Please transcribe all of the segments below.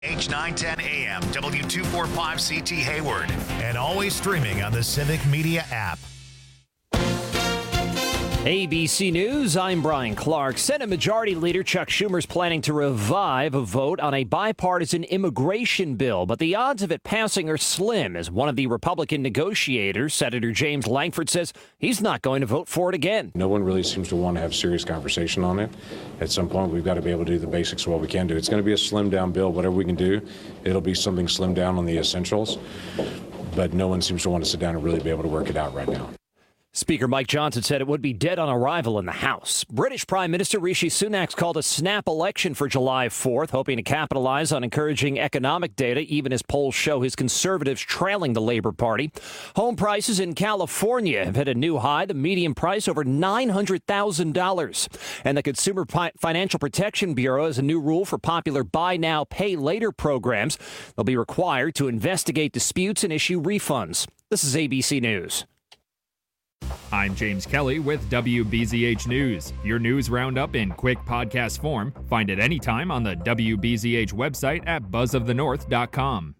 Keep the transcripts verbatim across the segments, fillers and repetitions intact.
H nine ten A M, W two forty-five C T Hayward, and always streaming on the Civic Media app. A B C News, I'm Brian Clark. Senate Majority Leader Chuck Schumer is planning to revive a vote on a bipartisan immigration bill, but the odds of it passing are slim, as one of the Republican negotiators, Senator James Lankford, says he's not going to vote for it again. No one really seems to want to have serious conversation on it. At some point, we've got to be able to do the basics of what we can do. It's going to be a slimmed down bill. Whatever we can do, it'll be something slimmed down on the essentials, but no one seems to want to sit down and really be able to work it out right now. Speaker Mike Johnson said it would be dead on arrival in the House. British Prime Minister Rishi Sunak called a snap election for July fourth, hoping to capitalize on encouraging economic data, even as polls show his Conservatives trailing the Labour Party. Home prices in California have hit a new high, the median price over nine hundred thousand dollars. And the Consumer Financial Protection Bureau has a new rule for popular buy now, pay later programs. They'll be required to investigate disputes and issue refunds. This is A B C News. I'm James Kelly with W B Z H News, your news roundup in quick podcast form. Find it anytime on the W B Z H website at buzz of the north dot com.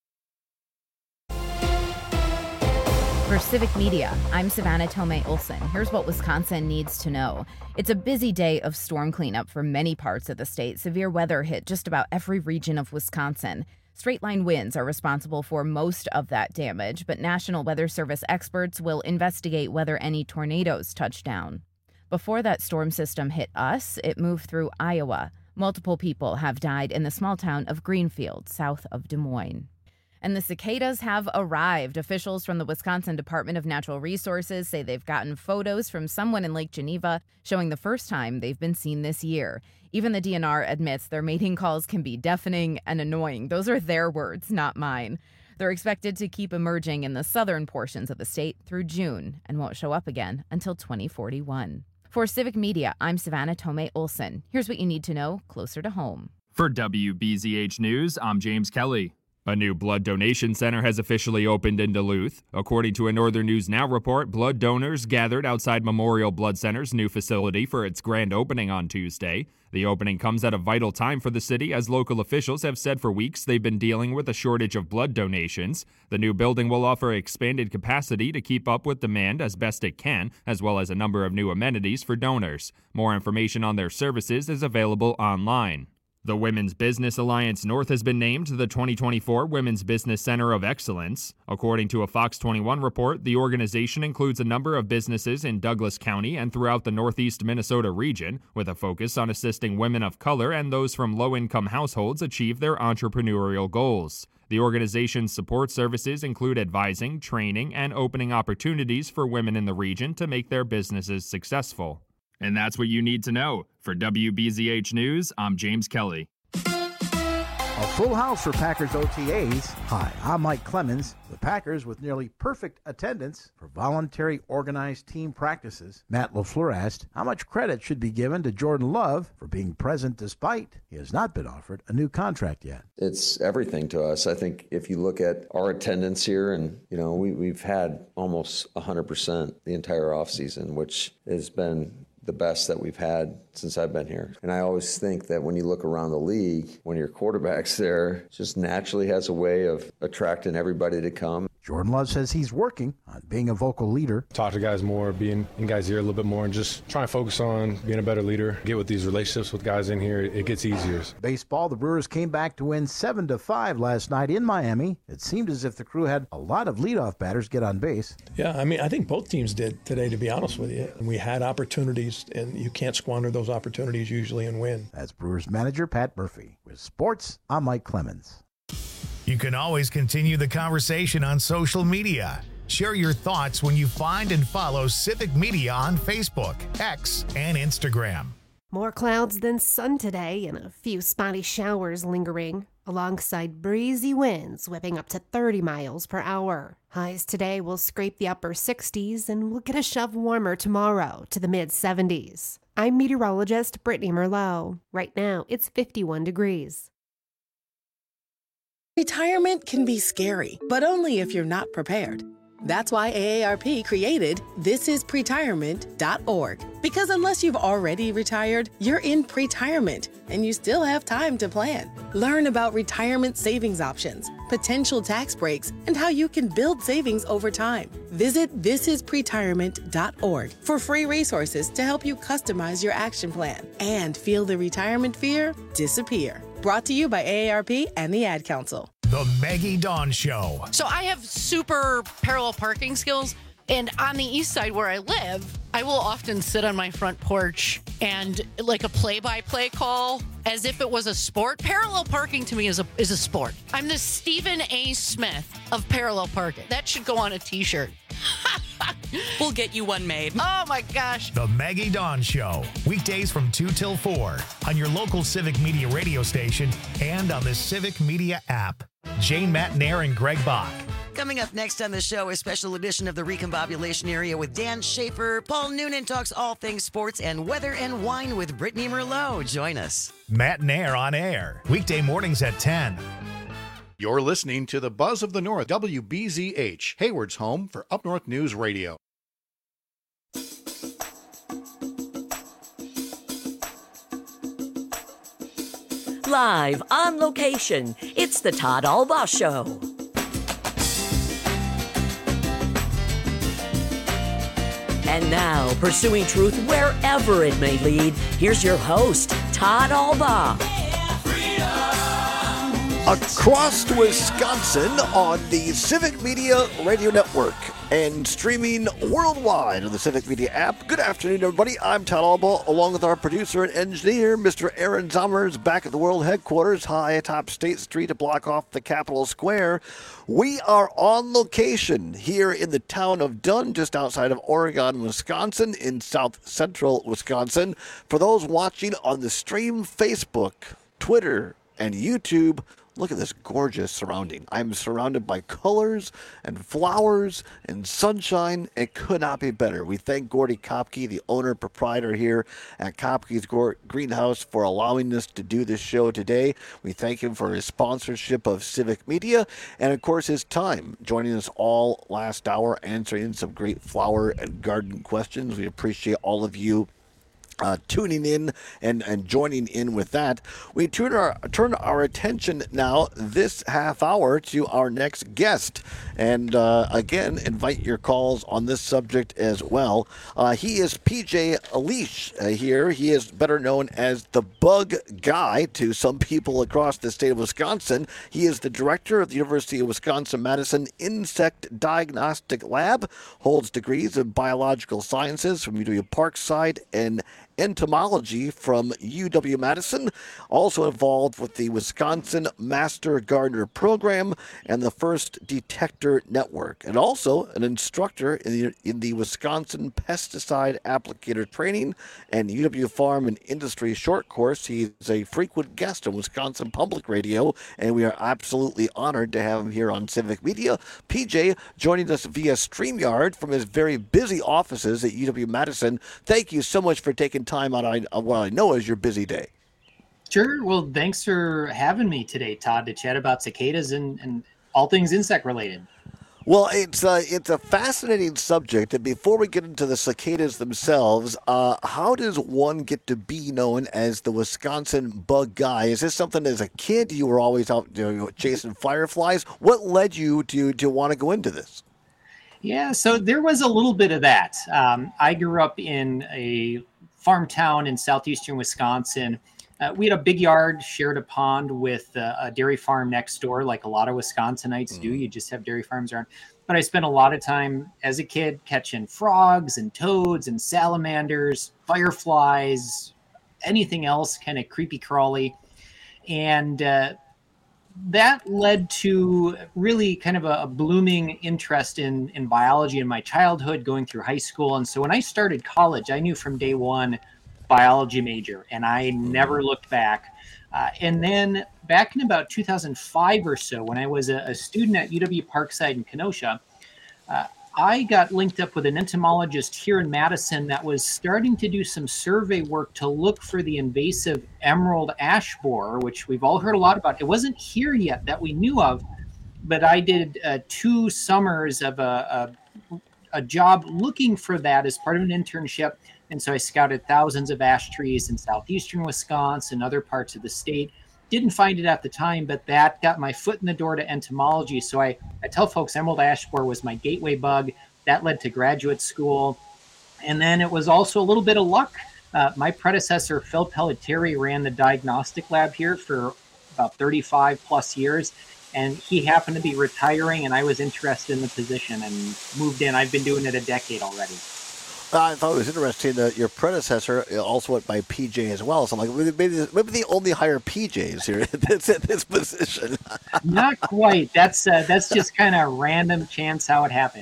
For Civic Media, I'm Savannah Tomei Olson. Here's what Wisconsin needs to know. It's a busy day of storm cleanup for many parts of the state. Severe weather hit just about every region of Wisconsin. Straight-line winds are responsible for most of that damage, but National Weather Service experts will investigate whether any tornadoes touch down. Before that storm system hit us, it moved through Iowa. Multiple people have died in the small town of Greenfield, south of Des Moines. And the cicadas have arrived. Officials from the Wisconsin Department of Natural Resources say they've gotten photos from someone in Lake Geneva showing the first time they've been seen this year. Even the D N R admits their mating calls can be deafening and annoying. Those are their words, not mine. They're expected to keep emerging in the southern portions of the state through June and won't show up again until twenty forty-one. For Civic Media, I'm Savannah Tomei Olson. Here's what you need to know closer to home. For W B Z H News, I'm James Kelly. A new blood donation center has officially opened in Duluth. According to a Northern News Now report, blood donors gathered outside Memorial Blood Center's new facility for its grand opening on Tuesday. The opening comes at a vital time for the city, as local officials have said for weeks they've been dealing with a shortage of blood donations. The new building will offer expanded capacity to keep up with demand as best it can, as well as a number of new amenities for donors. More information on their services is available online. The Women's Business Alliance North has been named the twenty twenty-four Women's Business Center of Excellence. According to a Fox twenty-one report, the organization includes a number of businesses in Douglas County and throughout the Northeast Minnesota region, with a focus on assisting women of color and those from low-income households achieve their entrepreneurial goals. The organization's support services include advising, training, and opening opportunities for women in the region to make their businesses successful. And that's what you need to know. For W B Z H News, I'm James Kelly. A full house for Packers O T As. Hi, I'm Mike Clemens. The Packers, with nearly perfect attendance for voluntary organized team practices. Matt LaFleur asked how much credit should be given to Jordan Love for being present despite he has not been offered a new contract yet. It's everything to us. I think if you look at our attendance here, and you know, we, we've had almost one hundred percent the entire offseason, which has been the best that we've had since I've been here. And I always think that when you look around the league, when your quarterback's there, it just naturally has a way of attracting everybody to come. Jordan Love says he's working on being a vocal leader. Talk to guys more, being in guys' ear a little bit more, and just trying to focus on being a better leader. Get with these relationships with guys in here, it gets easier. Baseball, the Brewers came back to win seven to five last night in Miami. It seemed as if the Crew had a lot of leadoff batters get on base. Yeah, I mean, I think both teams did today, to be honest with you. We had opportunities, and you can't squander those opportunities usually and win. That's Brewers manager Pat Murphy. With sports, I'm Mike Clemens. You can always continue the conversation on social media. Share your thoughts when you find and follow Civic Media on Facebook, X, and Instagram. More clouds than sun today and a few spotty showers lingering, alongside breezy winds whipping up to thirty miles per hour. Highs today will scrape the upper sixties and we'll get a shove warmer tomorrow to the mid seventies. I'm meteorologist Brittany Merlot. Right now, it's fifty-one degrees. Retirement can be scary, but only if you're not prepared. That's why A A R P created this is pretirement dot org. Because unless you've already retired, you're in pretirement, and you still have time to plan. Learn about retirement savings options, potential tax breaks, and how you can build savings over time. Visit this is pretirement dot org for free resources to help you customize your action plan and feel the retirement fear disappear. Brought to you by A A R P and the Ad Council. The Maggie Dawn Show. So I have super parallel parking skills, and on the east side where I live, I will often sit on my front porch and like a play-by-play call as if it was a sport. Parallel parking to me is a is a sport. I'm the Stephen A. Smith of parallel parking. That should go on a t-shirt. We'll get you one made. Oh my gosh. The Maggie Dawn Show. Weekdays from two till four on your local Civic Media radio station and on the Civic Media app. Jane Matnair and Greg Bach. Coming up next on the show, a special edition of the Recombobulation Area with Dan Schaefer. Paul Noonan talks all things sports and weather and wine with Brittany Merlot. Join us. Matnair on air. Weekday mornings at ten. You're listening to the Buzz of the North, W B Z H, Hayward's home for Up North News Radio. Live on location, it's the Todd Albaugh Show. And now, pursuing truth wherever it may lead, here's your host, Todd Albaugh. Across Wisconsin on the Civic Media Radio Network and streaming worldwide on the Civic Media app. Good afternoon, everybody. I'm Todd Albaugh, along with our producer and engineer, Mister Aaron Zommers, back at the world headquarters, high atop State Street, a block off the Capitol Square. We are on location here in the town of Dunn, just outside of Oregon, Wisconsin, in south central Wisconsin. For those watching on the stream, Facebook, Twitter, and YouTube, look at this gorgeous surrounding. I'm surrounded by colors and flowers and sunshine. It could not be better. We thank Gordy Kopke, the owner proprietor here at Kopke's Greenhouse, for allowing us to do this show today. We thank him for his sponsorship of Civic Media and, of course, his time joining us all last hour, answering some great flower and garden questions. We appreciate all of you Uh, tuning in and, and joining in with that. We turn our turn our attention now this half hour to our next guest, and uh, again invite your calls on this subject as well. Uh, he is P J Elich uh, here. He is better known as the Bug Guy to some people across the state of Wisconsin. He is the director of the University of Wisconsin-Madison Insect Diagnostic Lab, holds degrees in biological sciences from U W Parkside and entomology from U W-Madison, also involved with the Wisconsin Master Gardener Program and the First Detector Network, and also an instructor in the, in the Wisconsin Pesticide Applicator Training and U W Farm and Industry Short Course. He is a frequent guest on Wisconsin Public Radio, and we are absolutely honored to have him here on Civic Media. P J joining us via StreamYard from his very busy offices at U W-Madison. Thank you so much for taking time out of what I know is your busy day. Sure. Well, thanks for having me today, Todd, to chat about cicadas and, and all things insect related. Well, it's a, it's a fascinating subject. And before we get into the cicadas themselves, uh, how does one get to be known as the Wisconsin Bug Guy? Is this something as a kid you were always out, you know, chasing fireflies? What led you to, to want to go into this? Yeah, so there was a little bit of that. Um, I grew up in a farm town in southeastern Wisconsin. Uh, we had a big yard, shared a pond with uh, a dairy farm next door, like a lot of Wisconsinites mm-hmm. do. You just have dairy farms around. But I spent a lot of time as a kid catching frogs and toads and salamanders, fireflies, anything else kind of creepy crawly. And uh, that led to really kind of a, a blooming interest in, in biology in my childhood, going through high school. And so when I started college, I knew from day one, biology major, and I never looked back. Uh, and then back in about two thousand five or so, when I was a, a student at U W Parkside in Kenosha, uh, I got linked up with an entomologist here in Madison that was starting to do some survey work to look for the invasive emerald ash borer, which we've all heard a lot about. It wasn't here yet that we knew of, but I did uh, two summers of a, a, a job looking for that as part of an internship. And so I scouted thousands of ash trees in southeastern Wisconsin, other parts of the state. Didn't find it at the time, but that got my foot in the door to entomology. So I, I tell folks emerald ash borer was my gateway bug. That led to graduate school. And then it was also a little bit of luck. Uh, my predecessor, Phil Pelletieri, ran the diagnostic lab here for about thirty-five plus years. And he happened to be retiring, and I was interested in the position and moved in. I've been doing it a decade already. I thought it was interesting that your predecessor also went by P J as well. So I'm like, maybe, maybe they only hire P Js here at this, at this position. Not quite. That's uh, that's just kind of random chance how it happened.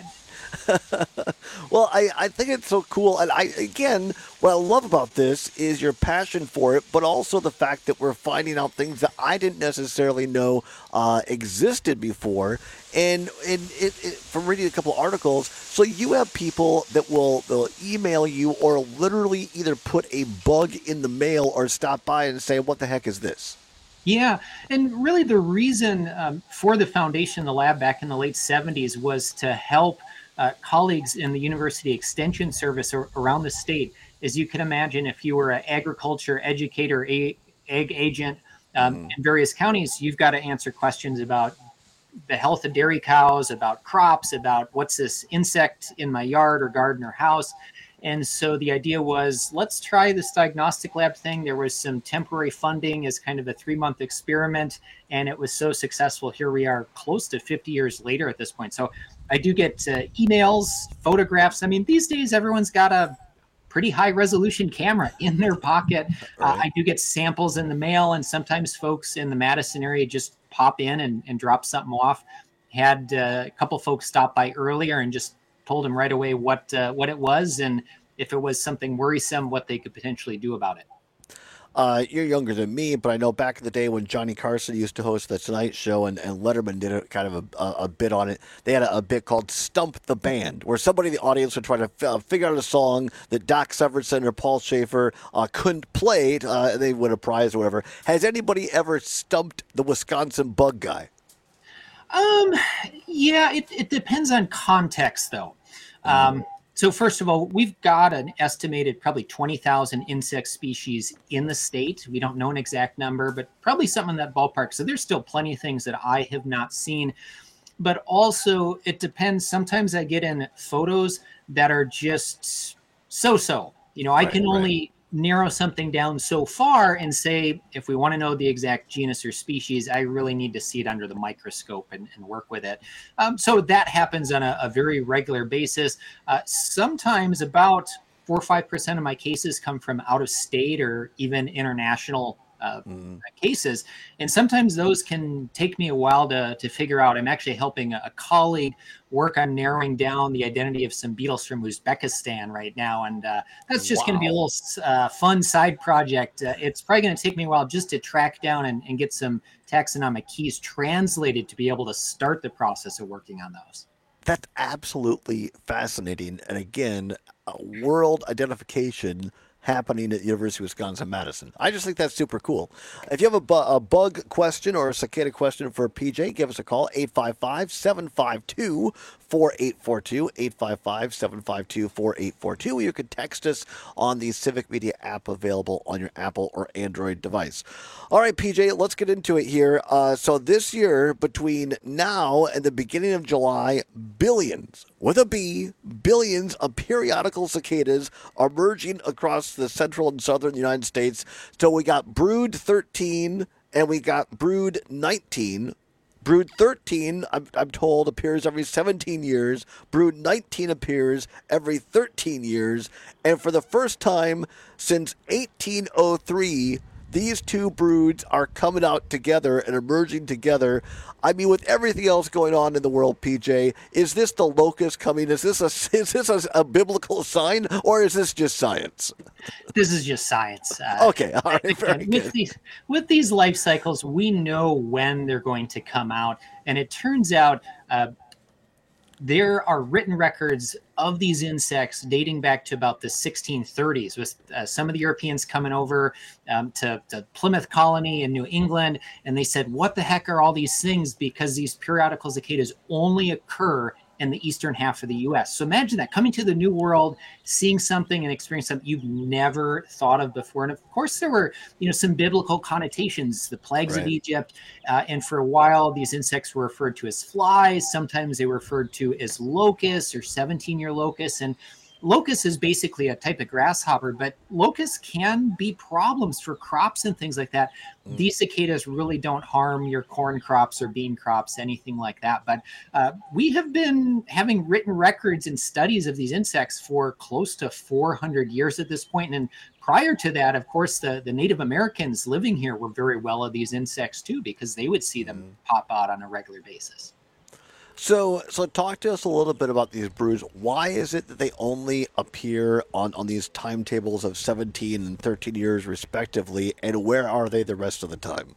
Well, I, I think it's so cool. And I again, what I love about this is your passion for it, but also the fact that we're finding out things that I didn't necessarily know uh, existed before. And, and it, it, from reading a couple articles, so you have people that will they'll email you or literally either put a bug in the mail or stop by and say, what the heck is this? Yeah, and really the reason um, for the foundation, the lab back in the late seventies was to help uh, colleagues in the University Extension Service or, around the state. As you can imagine, if you were an agriculture educator, a, ag agent um, mm. in various counties, you've got to answer questions about the health of dairy cows, about crops, about what's this insect in my yard or garden or house. And so the idea was, let's try this diagnostic lab thing. There was some temporary funding as kind of a three-month experiment, and it was so successful. Here we are close to fifty years later at this point. So I do get uh, emails, photographs. I mean, these days, everyone's got a pretty high-resolution camera in their pocket. Right. Uh, I do get samples in the mail, and sometimes folks in the Madison area just pop in and, and drop something off. Had uh, a couple folks stop by earlier and just told them right away what uh, what it was, and if it was something worrisome, what they could potentially do about it. Uh, you're younger than me, but I know back in the day when Johnny Carson used to host the Tonight Show and, and Letterman did a kind of a, a, a bit on it. They had a, a bit called Stump the Band, where somebody in the audience would try to f- uh, figure out a song that Doc Severinsen or Paul Schaefer uh, couldn't play. Uh, they win a prize or whatever. Has anybody ever stumped the Wisconsin bug guy? Um, yeah, it, it depends on context, though. Um, so first of all, we've got an estimated probably twenty thousand insect species in the state. We don't know an exact number, but probably something in that ballpark. So there's still plenty of things that I have not seen. But also, it depends. Sometimes I get in photos that are just so-so. You know, I right, can only right. narrow something down so far and say, if we want to know the exact genus or species, I really need to see it under the microscope and, and work with it. Um, so that happens on a, a very regular basis. Uh, sometimes about four or five percent of my cases come from out of state or even international uh, mm. cases. And sometimes those can take me a while to, to figure out. I'm actually helping a, a colleague work on narrowing down the identity of some beetles from Uzbekistan right now. And uh, that's just wow. going to be a little uh, fun side project. Uh, it's probably going to take me a while just to track down and, and get some taxonomic keys translated to be able to start the process of working on those. That's absolutely fascinating. And again, a world identification happening at the University of Wisconsin-Madison. I just think that's super cool. If you have a, bu- a bug question or a cicada question for P J, give us a call, eight five five, seven five two, four eight four two, eight five five, seven five two, four eight four two. You can text us on the Civic Media app available on your Apple or Android device. All right, P J, let's get into it here. Uh, so this year, between now and the beginning of July, billions, with a B, billions of periodical cicadas are emerging across the central and southern United States. So we got Brood thirteen and we got Brood nineteen. Brood thirteen, I'm, I'm told, appears every seventeen years. Brood nineteen appears every thirteen years. And for the first time since eighteen oh three, these two broods are coming out together and emerging together. I mean, with everything else going on in the world, P J, is this the locust coming? Is this a is this a, a biblical sign, or is this just science? This is just science. Uh, okay, all right, very with good. These, with these life cycles, we know when they're going to come out, and it turns out uh, there are written records of these insects dating back to about the sixteen thirties, with uh, some of the Europeans coming over um, to, to Plymouth Colony in New England, and they said, what the heck are all these things? Because these periodical cicadas only occur in the eastern half of the U S. So imagine that, coming to the New World, seeing something and experiencing something you've never thought of before. And of course, there were, you know, some biblical connotations, the plagues Right. of Egypt. Uh, and for a while, these insects were referred to as flies. Sometimes they were referred to as locusts or seventeen-year locusts. And locust is basically a type of grasshopper, but locusts can be problems for crops and things like that. Mm. These cicadas really don't harm your corn crops or bean crops, anything like that. But uh, we have been having written records and studies of these insects for close to four hundred years at this point. And prior to that, of course, the, the Native Americans living here were very well of these insects too, because they would see them mm. pop out on a regular basis. So, so talk to us a little bit about these broods. Why is it that they only appear on, on these timetables of seventeen and thirteen years respectively, and where are they the rest of the time?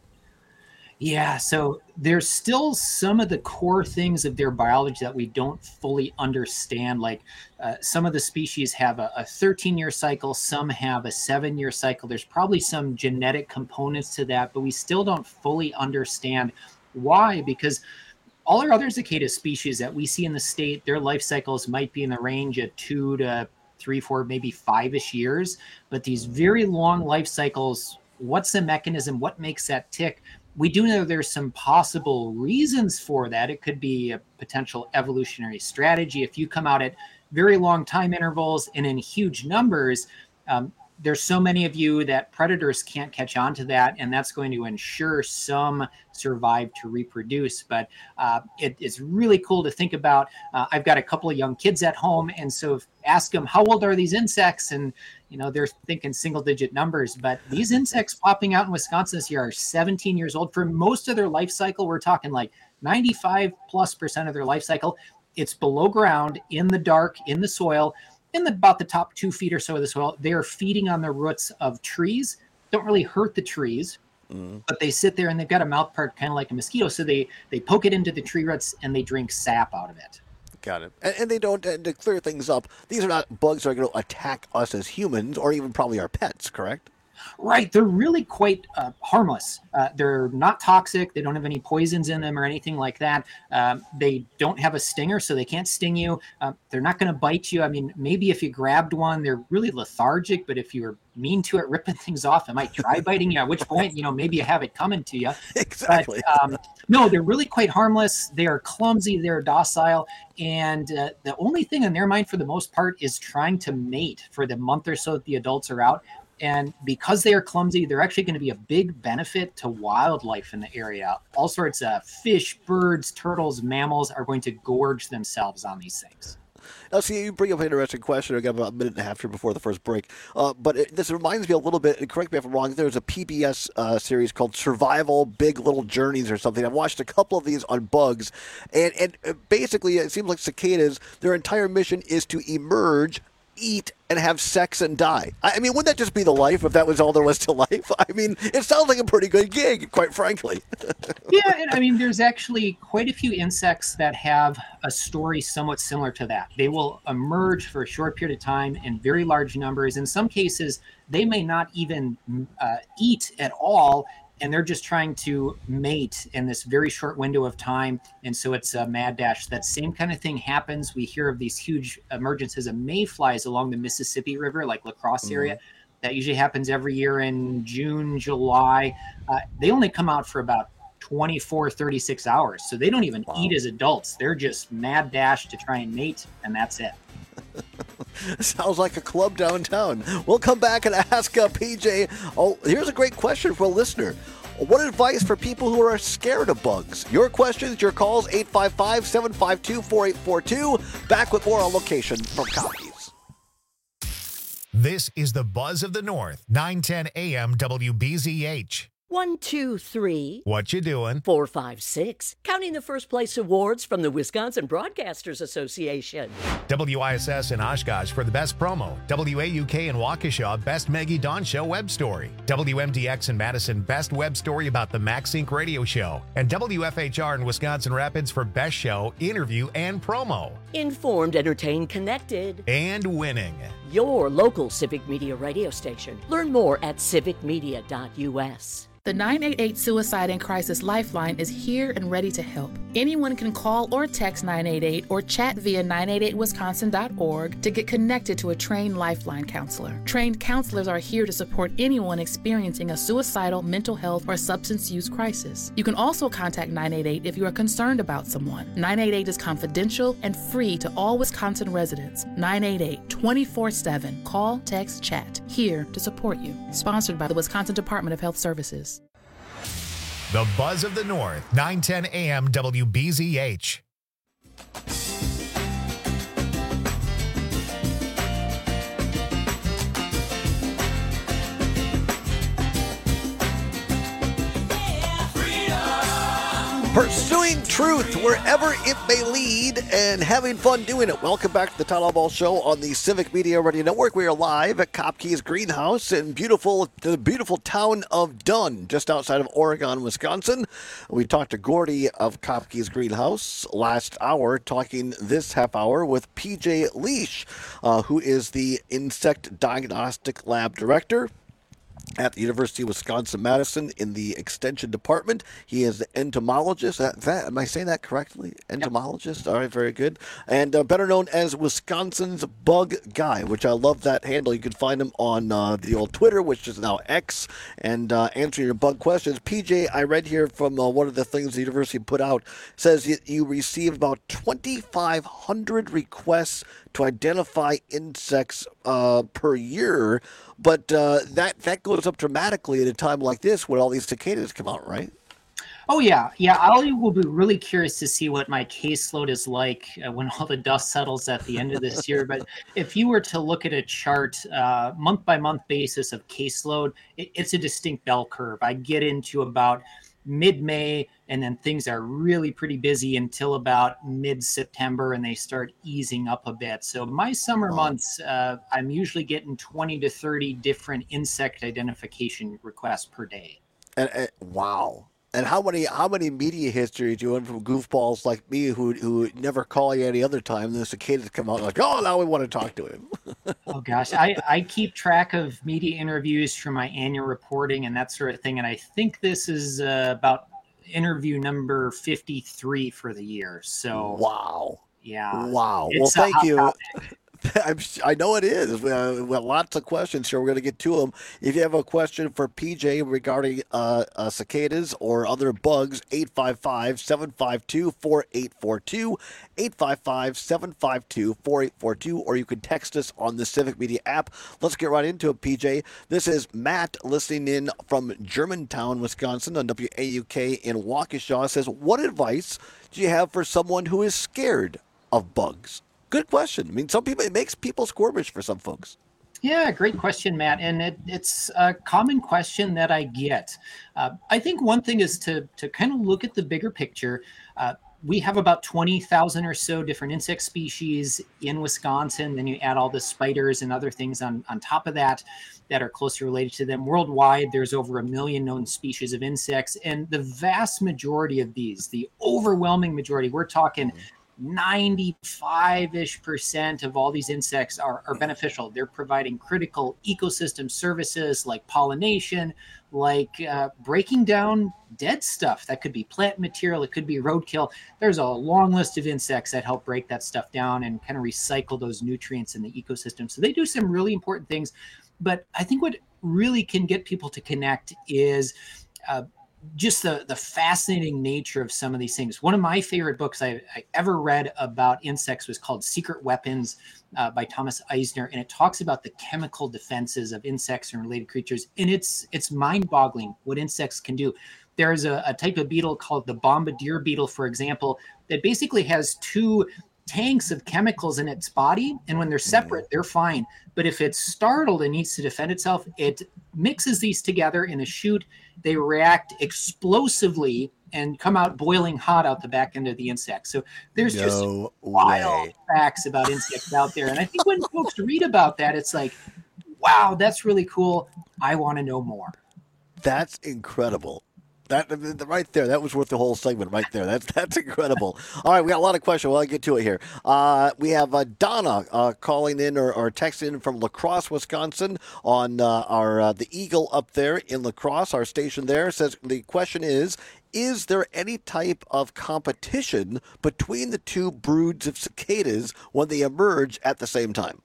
Yeah, so there's still some of the core things of their biology that we don't fully understand. Like uh, some of the species have a thirteen-year cycle, some have a seven-year cycle. There's probably some genetic components to that, but we still don't fully understand why, because all our other cicada species that we see in the state, their life cycles might be in the range of two to three, four, maybe five-ish years. But these very long life cycles, what's the mechanism? What makes that tick? We do know there's some possible reasons for that. It could be a potential evolutionary strategy. If you come out at very long time intervals and in huge numbers, um, there's so many of you that predators can't catch on to that, and that's going to ensure some survive to reproduce. But uh, it, it's really cool to think about. Uh, I've got a couple of young kids at home, and so if, ask them, how old are these insects? And, you know, they're thinking single-digit numbers. But these insects popping out in Wisconsin this year are seventeen years old. For most of their life cycle, we're talking like ninety-five plus percent of their life cycle. It's below ground, in the dark, in the soil. In the, about the top two feet or so of the soil, they are feeding on the roots of trees. Don't really hurt the trees, mm. but they sit there and they've got a mouth part kind of like a mosquito. So they, they poke it into the tree roots and they drink sap out of it. Got it. And, and they don't, and to clear things up, these are not bugs that are going to attack us as humans or even probably our pets, correct? Right. They're really quite uh, harmless. Uh, they're not toxic. They don't have any poisons in them or anything like that. Um, they don't have a stinger, so they can't sting you. Uh, they're not going to bite you. I mean, maybe if you grabbed one, they're really lethargic, but if you were mean to it, ripping things off, it might try biting you, at which point, you know, maybe you have it coming to you. Exactly. But, um, no, they're really quite harmless. They are clumsy. They're docile. And uh, the only thing on their mind for the most part is trying to mate for the month or so that the adults are out. And because they are clumsy, they're actually going to be a big benefit to wildlife in the area. All sorts of fish, birds, turtles, mammals are going to gorge themselves on these things. Now, see, you bring up an interesting question. I got about a minute and a half here before the first break. Uh, but it, this reminds me a little bit, and correct me if I'm wrong, there's a P B S uh, series called Survival Big Little Journeys or something. I've watched a couple of these on bugs. And, and basically, it seems like cicadas, their entire mission is to emerge, eat, and have sex and die. I mean, wouldn't that just be the life if that was all there was to life? I mean, it sounds like a pretty good gig, quite frankly. Yeah, and I mean, there's actually quite a few insects that have a story somewhat similar to that. They will emerge for a short period of time in very large numbers. In some cases, they may not even uh, eat at all, and they're just trying to mate in this very short window of time. And so it's a mad dash. That same kind of thing happens. We hear of these huge emergences of mayflies along the Mississippi River, like La Crosse mm-hmm. area. That usually happens every year in June, July. Uh, they only come out for about twenty-four, thirty-six hours. So they don't even wow. eat as adults. They're just mad dash to try and mate, and that's it. Sounds like a club downtown. We'll come back and ask uh, P J. Oh, here's a great question for a listener. What advice for people who are scared of bugs? Your questions, your calls, eight five five, seven five two, four eight four two. Back with more on location from Copies. This is the Buzz of the North, nine ten A M W B Z H. One, two, three. What you doing? Four, five, six. Counting the first place awards from the Wisconsin Broadcasters Association. W I S S in Oshkosh for the best promo. W A U K in Waukesha, best Maggie Dawn Show web story. W M D X in Madison, best web story about the Max Inc radio show. And W F H R in Wisconsin Rapids for best show, interview, and promo. Informed, entertained, connected. And winning. Your local Civic Media radio station. Learn more at civic media dot U S. The nine eight eight Suicide and Crisis Lifeline is here and ready to help. Anyone can call or text nine eight eight or chat via nine eight eight wisconsin dot org to get connected to a trained Lifeline counselor. Trained counselors are here to support anyone experiencing a suicidal, mental health, or substance use crisis. You can also contact nine eight eight if you are concerned about someone. nine eight eight is confidential and free to all Wisconsin residents. nine eight eight, twenty-four seven. Call, text, chat. Here to support you. Sponsored by the Wisconsin Department of Health Services. The Buzz of the North, nine ten A M W B Z H. Pursuing truth wherever it may lead and having fun doing it. Welcome back to the Todd Albaugh Show on the Civic Media Radio Network. We are live at Kopke's Greenhouse in beautiful, the beautiful town of Dunn, just outside of Oregon, Wisconsin. We talked to Gordy of Kopke's Greenhouse last hour, talking this half hour with P J Leash, uh, who is the Insect Diagnostic Lab Director at the University of Wisconsin-Madison in the Extension Department. He is an entomologist. That, that, am I saying that correctly? Entomologist? Yep. All right, very good. And uh, better known as Wisconsin's Bug Guy, which I love that handle. You can find him on uh, the old Twitter, which is now X, and uh, answering your bug questions. P J, I read here from uh, one of the things the university put out, says you, you received about twenty-five hundred requests to identify insects uh, per year, but uh, that, that goes up dramatically at a time like this when all these cicadas come out, right? Oh, yeah. Yeah, I will be really curious to see what my caseload is like uh, when all the dust settles at the end of this year. But if you were to look at a chart, uh, month-by-month basis of caseload, it, it's a distinct bell curve. I get into about mid-May, and then things are really pretty busy until about mid-September, and they start easing up a bit. So my summer months, uh, I'm usually getting twenty to thirty different insect identification requests per day. And, and wow. And how many how many media history do you want from goofballs like me who who never call you any other time? And the cicadas come out like, oh, now we want to talk to him. Oh, gosh. I, I keep track of media interviews from my annual reporting and that sort of thing. And I think this is uh, about interview number fifty-three for the year. So, wow. Yeah. Wow. Well, thank you. I'm, I know it is. Uh, well, lots of questions here. We're going to get to them. If you have a question for P J regarding uh, uh, cicadas or other bugs, eight five five, seven five two, four eight four two, eight five five, seven five two, four eight four two, or you can text us on the Civic Media app. Let's get right into it, P J. This is Matt listening in from Germantown, Wisconsin on W A U K in Waukesha. It says, what advice do you have for someone who is scared of bugs? Good question. I mean, some people, it makes people squirmish for some folks. Yeah, great question, Matt. And it, it's a common question that I get. Uh, I think one thing is to, to kind of look at the bigger picture. Uh, we have about twenty thousand or so different insect species in Wisconsin. Then you add all the spiders and other things on, on top of that that are closely related to them. Worldwide, there's over a million known species of insects. And the vast majority of these, the overwhelming majority, we're talking ninety-five-ish percent of all these insects are, are beneficial. They're providing critical ecosystem services like pollination, like uh, breaking down dead stuff. That could be plant material. It could be roadkill. There's a long list of insects that help break that stuff down and kind of recycle those nutrients in the ecosystem. So they do some really important things. But I think what really can get people to connect is uh, just the, the fascinating nature of some of these things. One of my favorite books I, I ever read about insects was called Secret Weapons uh, by Thomas Eisner. And it talks about the chemical defenses of insects and related creatures. And it's it's mind-boggling what insects can do. There's a, a type of beetle called the bombardier beetle, for example, that basically has two tanks of chemicals in its body, and when they're separate, they're fine. But if it's startled and needs to defend itself, it mixes these together in a chute. They react explosively and come out boiling hot out the back end of the insect. So there's No just way. wild facts about insects out there. And I think when folks read about that, it's like, wow, that's really cool. I want to know more. That's incredible. That right there, that was worth the whole segment right there. That's that's incredible. All right, we got a lot of questions. Well, I'll get to it here. Uh, we have uh, Donna uh, calling in or, or texting in from La Crosse, Wisconsin, on uh, our uh, the Eagle up there in La Crosse, our station there. Says the question is: is there any type of competition between the two broods of cicadas when they emerge at the same time?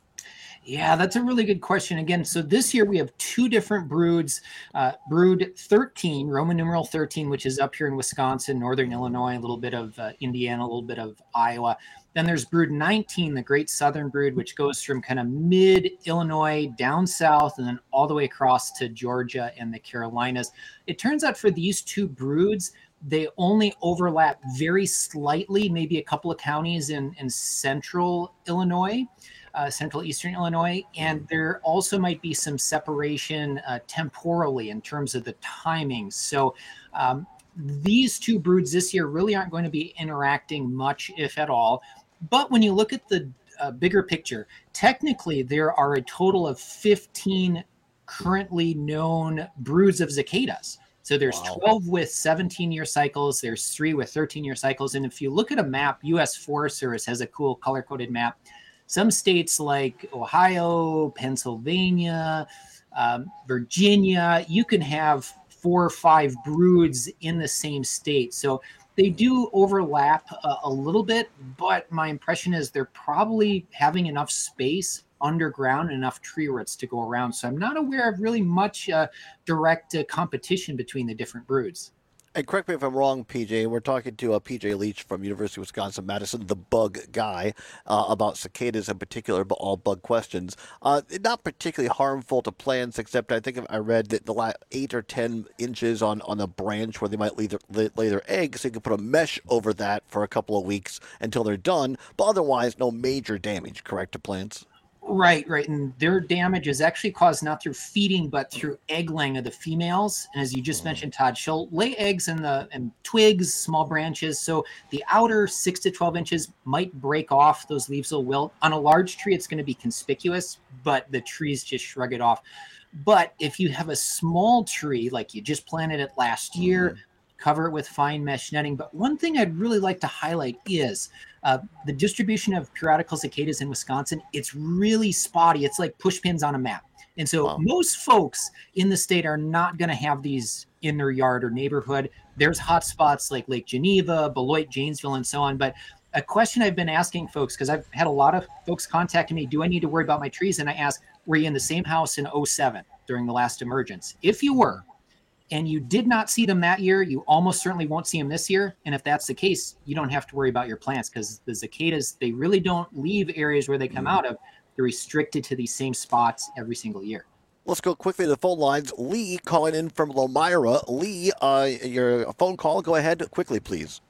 Yeah, that's a really good question. Again, so this year we have two different broods. Uh, brood thirteen, Roman numeral thirteen, which is up here in Wisconsin, northern Illinois, a little bit of uh, Indiana, a little bit of Iowa. Then there's brood nineteen, the Great Southern Brood, which goes from kind of mid-Illinois down south and then all the way across to Georgia and the Carolinas. It turns out for these two broods, they only overlap very slightly, maybe a couple of counties in, in central Illinois. Uh, central eastern Illinois, and there also might be some separation uh, temporally in terms of the timing. So um, these two broods this year really aren't going to be interacting much, if at all. But when you look at the uh, bigger picture, technically there are a total of fifteen currently known broods of cicadas. So there's wow. twelve with seventeen-year cycles, there's three with thirteen-year cycles, and if you look at a map, U S Forest Service has a cool color-coded map. Some states like Ohio, Pennsylvania, um, Virginia, you can have four or five broods in the same state. So they do overlap a, a little bit, but my impression is they're probably having enough space underground, enough tree roots to go around. So I'm not aware of really much uh, direct uh, competition between the different broods. And correct me if I'm wrong, P J. We're talking to uh, P J Leach from University of Wisconsin-Madison, the bug guy, uh, about cicadas in particular, but all bug questions. Uh, not particularly harmful to plants, except I think I read that the last eight or ten inches on, on a branch where they might lay their, lay, lay their eggs, so you can put a mesh over that for a couple of weeks until they're done. But otherwise, no major damage, correct, to plants? Right, right. And their damage is actually caused not through feeding, but through egg laying of the females. And as you just mentioned, Todd, she'll lay eggs in the in twigs, small branches. So the outer six to twelve inches might break off. Those leaves will wilt. On a large tree, it's going to be conspicuous, but the trees just shrug it off. But if you have a small tree, like you just planted it last year, mm-hmm. cover it with fine mesh netting. But one thing I'd really like to highlight is uh, the distribution of periodical cicadas in Wisconsin. It's really spotty. It's like push pins on a map. And so wow. most folks in the state are not going to have these in their yard or neighborhood. There's hot spots like Lake Geneva, Beloit, Janesville, and so on. But a question I've been asking folks, because I've had a lot of folks contacting me, do I need to worry about my trees? And I ask, were you in the same house in oh seven during the last emergence? If you were, and you did not see them that year, you almost certainly won't see them this year. And if that's the case, you don't have to worry about your plants, because the cicadas, they really don't leave areas where they come mm. out of. They're restricted to these same spots every single year. Let's go quickly to the phone lines. Lee calling in from Lomira. Lee, uh, your phone call, go ahead quickly, please.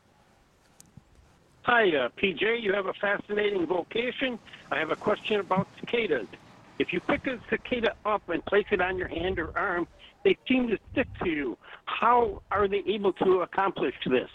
Hi, uh, P J. You have a fascinating vocation. I have a question about cicadas. If you pick a cicada up and place it on your hand or arm, they seem to stick to you. How are they able to accomplish this?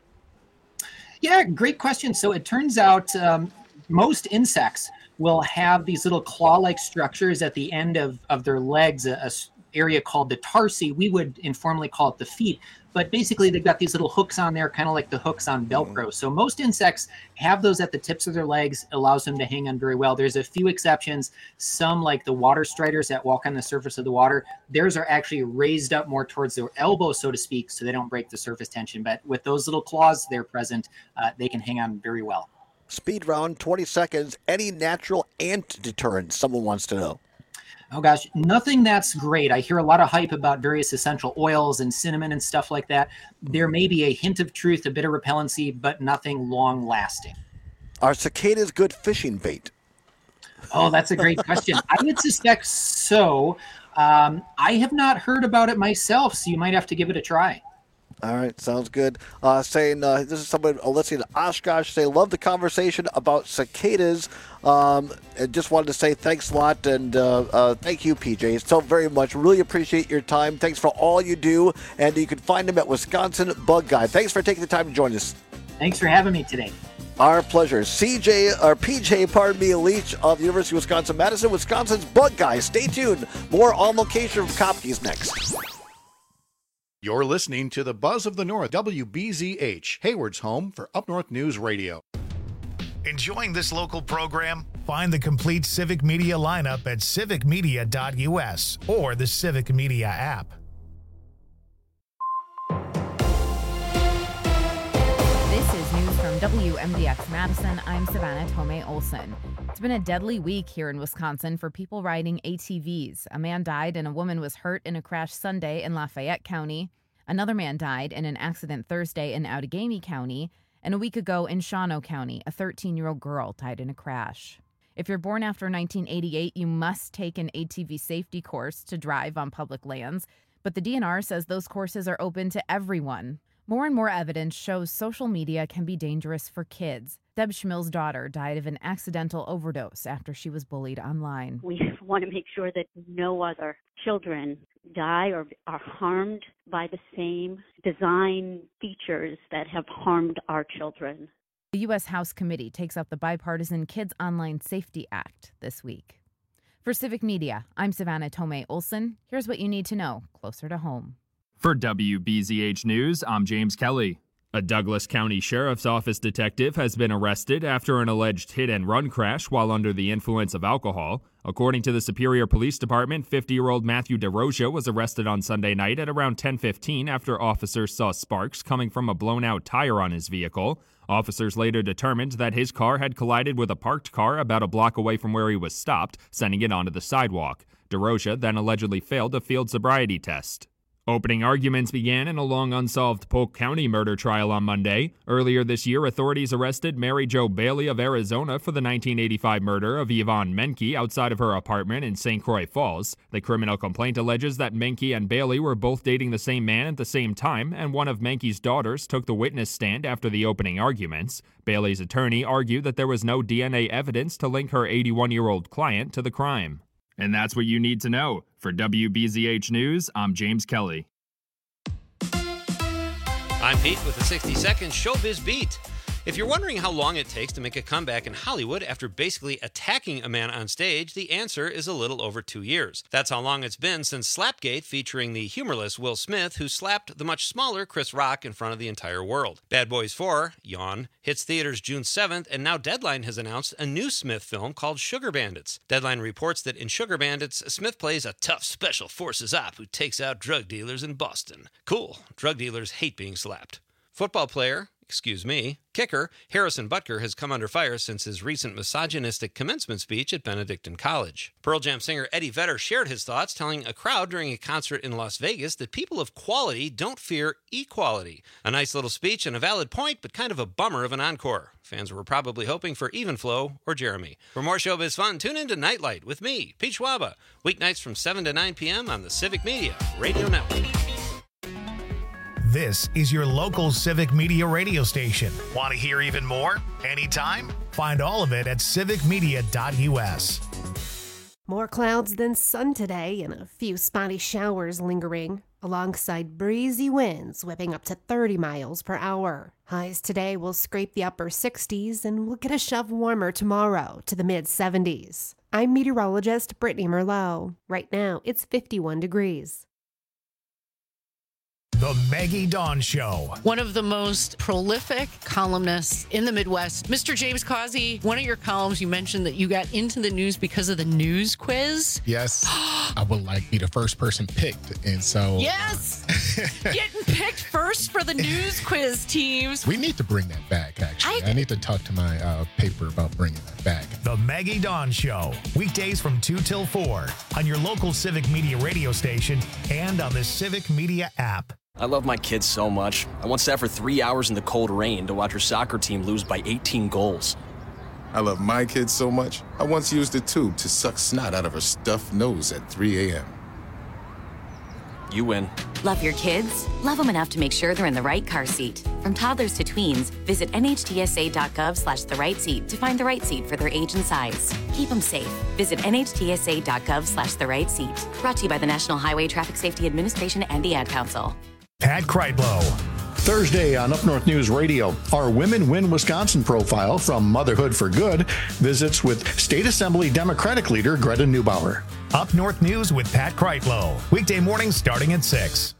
Yeah, great question. So it turns out um, most insects will have these little claw-like structures at the end of, of their legs, a, a area called the tarsi. We would informally call it the feet. But basically, they've got these little hooks on there, kind of like the hooks on Velcro. So most insects have those at the tips of their legs. It allows them to hang on very well. There's a few exceptions. Some, like the water striders that walk on the surface of the water, theirs are actually raised up more towards their elbow, so to speak, so they don't break the surface tension. But with those little claws there present, uh, they can hang on very well. Speed round, twenty seconds. Any natural ant deterrent, someone wants to know? Oh, gosh, nothing that's great. I hear a lot of hype about various essential oils and cinnamon and stuff like that. There may be a hint of truth, a bit of repellency, but nothing long-lasting. Are cicadas good fishing bait? Oh, that's a great question. I would suspect so. Um, I have not heard about it myself, so you might have to give it a try. All right, sounds good. Uh, saying uh, this is someone, Alessia in Oshkosh, say, love the conversation about cicadas. Um, and just wanted to say thanks a lot, and uh, uh, thank you, P J, so very much. Really appreciate your time. Thanks for all you do, and you can find him at Wisconsin Bug Guy. Thanks for taking the time to join us. Thanks for having me today. Our pleasure. C J, or P J, pardon me, Leach of the University of Wisconsin-Madison, Wisconsin's Bug Guy. Stay tuned. More On Location from Kopke's next. You're listening to the Buzz of the North, W B Z H, Hayward's home for Up North News Radio. Enjoying this local program? Find the complete Civic Media lineup at civic media dot u s or the Civic Media app. This is news from W M D X Madison. I'm Savannah Tomei Olson. It's been a deadly week here in Wisconsin for people riding A T Vs. A man died and a woman was hurt in a crash Sunday in Lafayette County. Another man died in an accident Thursday in Outagamie County. And a week ago in Shawano County, a thirteen-year-old girl died in a crash. If you're born after nineteen eighty-eight, you must take an A T V safety course to drive on public lands. But the D N R says those courses are open to everyone. More and more evidence shows social media can be dangerous for kids. Deb Schmill's daughter died of an accidental overdose after she was bullied online. We want to make sure that no other children die or are harmed by the same design features that have harmed our children. The U S House Committee takes up the bipartisan Kids Online Safety Act this week. For Civic Media, I'm Savannah Tomei Olson. Here's what you need to know closer to home. For W B Z H News, I'm James Kelly. A Douglas County Sheriff's Office detective has been arrested after an alleged hit-and-run crash while under the influence of alcohol. According to the Superior Police Department, fifty-year-old Matthew DeRosia was arrested on Sunday night at around ten fifteen after officers saw sparks coming from a blown-out tire on his vehicle. Officers later determined that his car had collided with a parked car about a block away from where he was stopped, sending it onto the sidewalk. DeRosia then allegedly failed a field sobriety test. Opening arguments began in a long unsolved Polk County murder trial on Monday. Earlier this year, authorities arrested Mary Jo Bailey of Arizona for the nineteen eighty-five murder of Yvonne Menke outside of her apartment in Saint Croix Falls. The criminal complaint alleges that Menke and Bailey were both dating the same man at the same time, and one of Menke's daughters took the witness stand after the opening arguments. Bailey's attorney argued that there was no D N A evidence to link her eighty-one-year-old client to the crime. And that's what you need to know. For W B Z H News, I'm James Kelly. I'm Pete with the sixty second Showbiz Beat. If you're wondering how long it takes to make a comeback in Hollywood after basically attacking a man on stage, the answer is a little over two years. That's how long it's been since Slapgate, featuring the humorless Will Smith, who slapped the much smaller Chris Rock in front of the entire world. Bad Boys four, yawn, hits theaters June seventh, and now Deadline has announced a new Smith film called Sugar Bandits. Deadline reports that in Sugar Bandits, Smith plays a tough special forces op who takes out drug dealers in Boston. Cool. Drug dealers hate being slapped. Football player, excuse me, kicker, Harrison Butker has come under fire since his recent misogynistic commencement speech at Benedictine College. Pearl Jam singer Eddie Vedder shared his thoughts, telling a crowd during a concert in Las Vegas that people of quality don't fear equality. A nice little speech and a valid point, but kind of a bummer of an encore. Fans were probably hoping for Even Flow or Jeremy. For more showbiz fun, tune in to Nightlight with me, Pete Schwaba, weeknights from seven to nine p.m. on the Civic Media Radio Network. This is your local Civic Media radio station. Want to hear even more? Anytime? Find all of it at civic media dot u s. More clouds than sun today and a few spotty showers lingering, alongside breezy winds whipping up to thirty miles per hour. Highs today will scrape the upper sixties and we'll get a shove warmer tomorrow to the mid seventies. I'm meteorologist Brittany Merlot. Right now, it's fifty-one degrees. The Maggie Dawn Show. One of the most prolific columnists in the Midwest, Mister James Causey. One of your columns, you mentioned that you got into the news because of the news quiz. Yes, I would like be the first person picked, and so yes, getting picked first for the news quiz teams. We need to bring that back. Actually, I, I need to talk to my uh, paper about bringing that back. The Maggie Dawn Show, weekdays from two till four on your local Civic Media radio station and on the Civic Media app. I love my kids so much. I once sat for three hours in the cold rain to watch her soccer team lose by eighteen goals. I love my kids so much, I once used a tube to suck snot out of her stuffed nose at three a.m. You win. Love your kids? Love them enough to make sure they're in the right car seat. From toddlers to tweens, visit nhtsa.gov slash the right seat to find the right seat for their age and size. Keep them safe. Visit nhtsa.gov slash the right seat. Brought to you by the National Highway Traffic Safety Administration and the Ad Council. Pat Kreitlow. Thursday on Up North News Radio, our Women Win Wisconsin profile from Motherhood for Good visits with State Assembly Democratic leader Greta Neubauer. Up North News with Pat Kreitlow. Weekday mornings starting at six.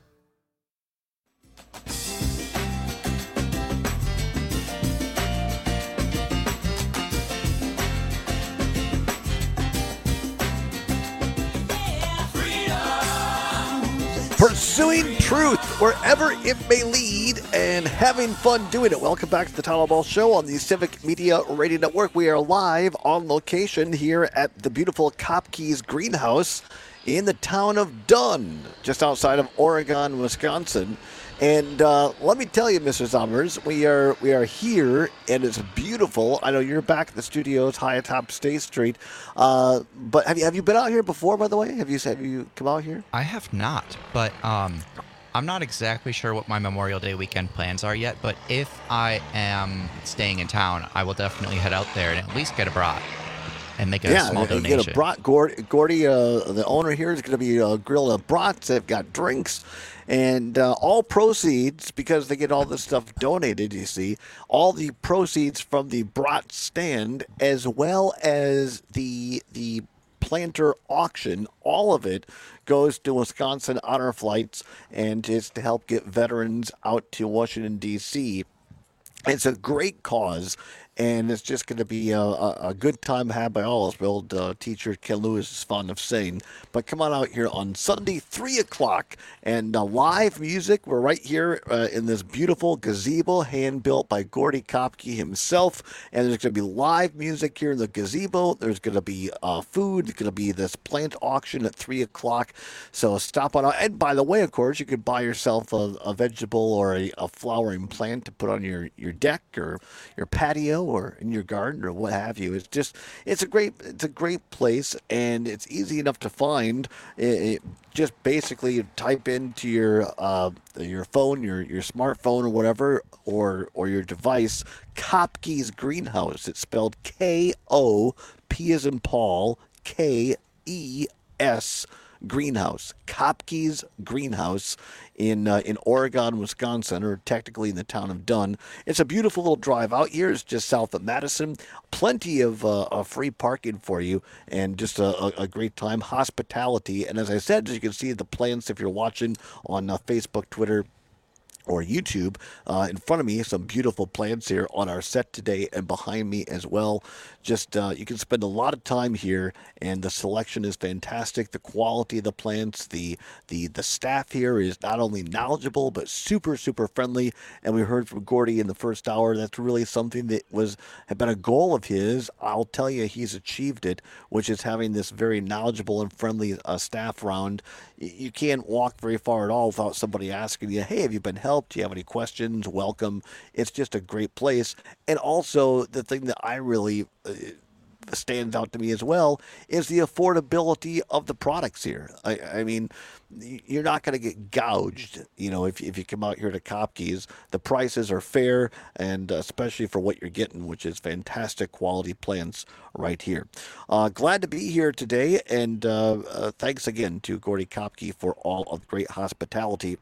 Pursuing truth wherever it may lead and having fun doing it. Welcome back to the Todd Ball Show on the Civic Media Radio Network. We are live on location here at the beautiful Kopke's Greenhouse in the town of Dunn, just outside of Oregon, Wisconsin. And uh, let me tell you, Mister Summers, we are we are here, and it's beautiful. I know you're back at the studios high atop State Street, uh, but have you have you been out here before? By the way, have you have you come out here? I have not, but um, I'm not exactly sure what my Memorial Day weekend plans are yet. But if I am staying in town, I will definitely head out there and at least get a brat and make a yeah, small you donation. Get a brat. Gordy, Gordy uh, the owner here, is going to be uh, grilling brats. They've got drinks. And uh, all proceeds, because they get all this stuff donated, you see, all the proceeds from the brat stand, as well as the the planter auction, all of it goes to Wisconsin Honor Flights, and it's to help get veterans out to Washington, D C It's a great cause. And it's just going to be a, a, a good time had by all, as my old uh, teacher Ken Lewis is fond of saying. But come on out here on Sunday, three o'clock, and uh, live music. We're right here uh, in this beautiful gazebo, hand-built by Gordy Kopke himself. And there's going to be live music here in the gazebo. There's going to be uh, food. There's going to be this plant auction at three o'clock. So stop on out. And by the way, of course, you could buy yourself a, a vegetable or a, a flowering plant to put on your, your deck or your patio, or in your garden, or what have you. It's just, it's a great, it's a great place, and it's easy enough to find. It, it just basically you type into your uh, your phone, your your smartphone or whatever, or or your device, Kopke's Greenhouse. It's spelled K O P as in Paul, K E S Greenhouse. Kopke's Greenhouse in uh, in Oregon, Wisconsin, or technically in the town of Dunn. It's a beautiful little drive out here. It's just south of Madison. Plenty of uh, uh, free parking for you, and just a, a, a great time. Hospitality, and as I said, as you can see the plants if you're watching on uh, Facebook, Twitter, or YouTube. Uh, in front of me, some beautiful plants here on our set today, and behind me as well. Just uh, you can spend a lot of time here, and the selection is fantastic. The quality of the plants, the the the staff here is not only knowledgeable but super super friendly. And we heard from Gordy in the first hour. That's really something that was had been a goal of his. I'll tell you, he's achieved it, which is having this very knowledgeable and friendly uh, staff around. You can't walk very far at all without somebody asking you, "Hey, have you been helped? Do you have any questions? Welcome." It's just a great place. And also, the thing that I really uh, stands out to me as well is the affordability of the products here. I, I mean, you're not going to get gouged, you know, if, if you come out here to Kopke's. The prices are fair, and especially for what you're getting, which is fantastic quality plants right here. Uh, glad to be here today, and uh, uh, thanks again to Gordy Kopke for all of the great hospitality.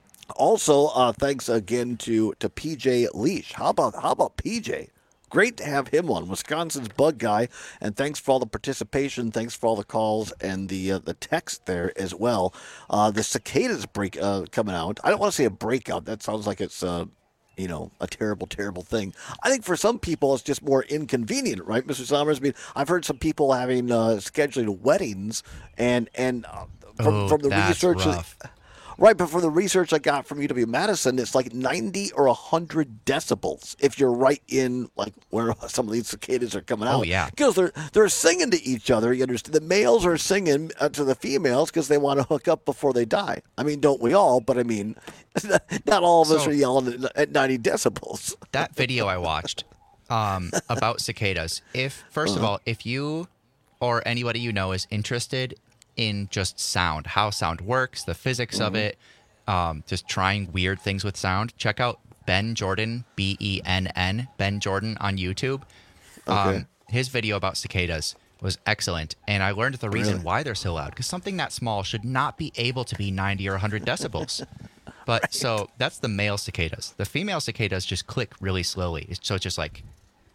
Also, uh, thanks again to, to P J Leash. How about how about P J? Great to have him on, Wisconsin's bug guy, and thanks for all the participation. Thanks for all the calls and the uh, the text there as well. Uh, the cicadas break uh, coming out. I don't want to say a breakout. That sounds like it's uh, you know a terrible, terrible thing. I think for some people it's just more inconvenient, right, Mister Sommers? I mean, I've heard some people having uh, scheduling weddings, and and uh, from oh, from the that's research. rough. Right, but from the research I got from U W-Madison, it's like ninety or one hundred decibels if you're right in like where some of these cicadas are coming out. Oh, yeah. Because they're, they're singing to each other, you understand? The males are singing uh, to the females because they want to hook up before they die. I mean, don't we all? But I mean, not all of us So- are yelling at, at ninety decibels. That video I watched um, about cicadas. If first of Uh-huh. all, if you or anybody you know is interested in just sound, how sound works, the physics of it, um, just trying weird things with sound. Check out Ben Jordan, B E N N, Ben Jordan on YouTube. Okay. Um, his video about cicadas was excellent, and I learned the reason Really? why they're so loud, because something that small should not be able to be ninety or one hundred decibels. But right. So that's the male cicadas. The female cicadas just click really slowly. So it's just like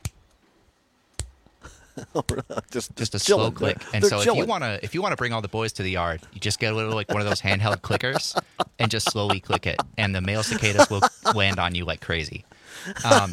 just, just a chilling. slow click. They're, and they're so if chilling. you want to if you want to bring all the boys to the yard, you just get a little like one of those handheld clickers and just slowly click it, and the male cicadas will land on you like crazy. Um,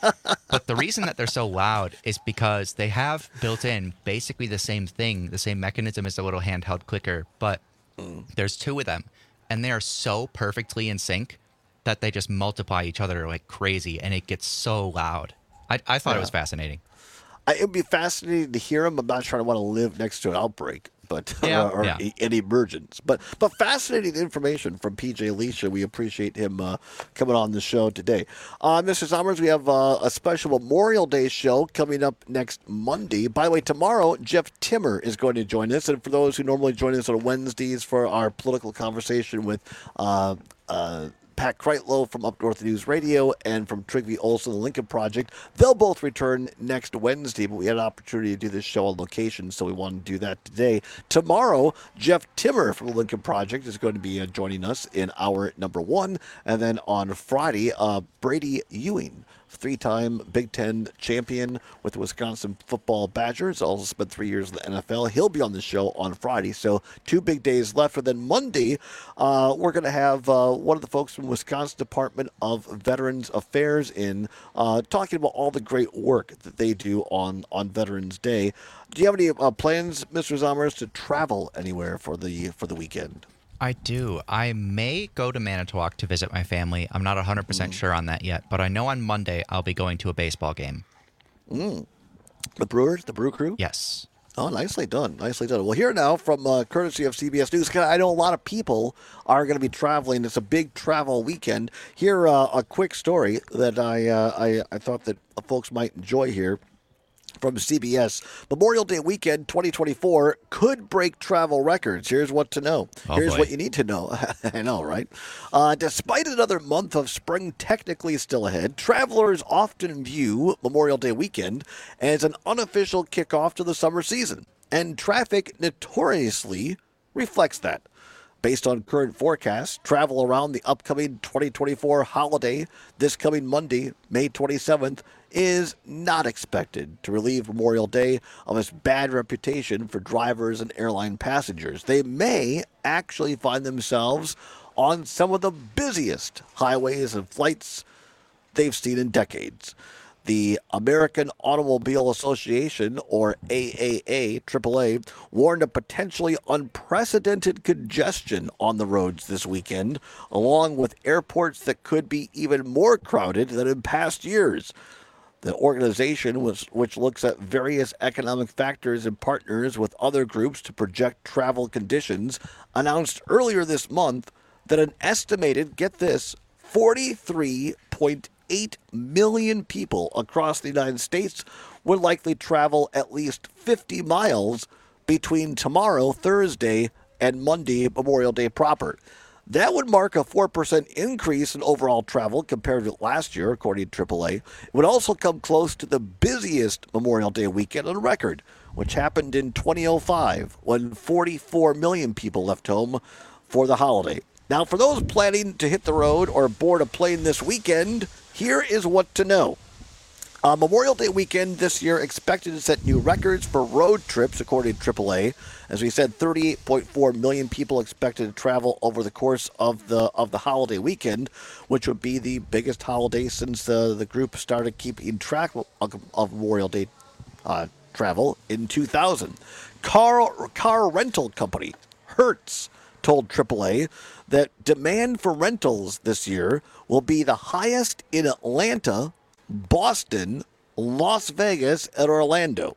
but the reason that they're so loud is because they have built in basically the same thing, the same mechanism as a little handheld clicker, but mm. there's two of them, and they are so perfectly in sync that they just multiply each other like crazy, and it gets so loud. I, I thought yeah. it was fascinating. I, it would be fascinating to hear them. I'm not sure I want to live next to an outbreak, but yeah, or, or yeah. an emergence. But but fascinating information from P J Leisha. We appreciate him uh, coming on the show today. Uh, Mister Somers, we have uh, a special Memorial Day show coming up next Monday. By the way, tomorrow, Jeff Timmer is going to join us. And for those who normally join us on Wednesdays for our political conversation with uh, uh, Pat Kreitlow from Up North News Radio and from Trygve Olsen, the Lincoln Project. They'll both return next Wednesday, but we had an opportunity to do this show on location, so we wanted to do that today. Tomorrow, Jeff Timmer from the Lincoln Project is going to be uh, joining us in hour number one. And then on Friday, uh, Brady Ewing, three-time Big Ten champion with the Wisconsin Football Badgers, also spent three years in the N F L. He'll be on the show on Friday, so two big days left. And then Monday, uh, we're going to have uh, one of the folks from Wisconsin Department of Veterans Affairs in, uh, talking about all the great work that they do on, on Veterans Day. Do you have any uh, plans, Mister Somers, to travel anywhere for the for the weekend? I do. I may go to Manitowoc to visit my family. I'm not one hundred percent mm. sure on that yet, but I know on Monday I'll be going to a baseball game. Mm. The Brewers, the Brew Crew? Yes. Oh, nicely done. Nicely done. Well, here now from uh, courtesy of C B S News, 'cause I know a lot of people are going to be traveling. It's a big travel weekend. Here, uh, a quick story that I, uh, I, I thought that folks might enjoy here. From C B S, Memorial Day weekend twenty twenty-four could break travel records. Here's what to know. Oh, Here's boy. what you need to know. I know, right? Uh, despite another month of spring technically still ahead, travelers often view Memorial Day weekend as an unofficial kickoff to the summer season, and traffic notoriously reflects that. Based on current forecasts, travel around the upcoming twenty twenty-four holiday this coming Monday, May twenty-seventh, is not expected to relieve Memorial Day of its bad reputation for drivers and airline passengers. They may actually find themselves on some of the busiest highways and flights they've seen in decades. The American Automobile Association, or A A A, triple A, warned of potentially unprecedented congestion on the roads this weekend, along with airports that could be even more crowded than in past years. The organization, which, which looks at various economic factors and partners with other groups to project travel conditions, announced earlier this month that an estimated, get this, forty-three point eight million people across the United States would likely travel at least fifty miles between tomorrow, Thursday, and Monday, Memorial Day proper. That would mark a four percent increase in overall travel compared to last year, according to triple A. It would also come close to the busiest Memorial Day weekend on record, which happened in twenty oh five, when forty-four million people left home for the holiday. Now, for those planning to hit the road or board a plane this weekend, here is what to know. Uh, Memorial Day weekend this year expected to set new records for road trips, according to triple A. As we said, thirty-eight point four million people expected to travel over the course of the of the holiday weekend, which would be the biggest holiday since uh, the group started keeping track of, of Memorial Day uh, travel in two thousand. Car, car rental company Hertz told triple A that demand for rentals this year will be the highest in Atlanta, Boston, Las Vegas, and Orlando.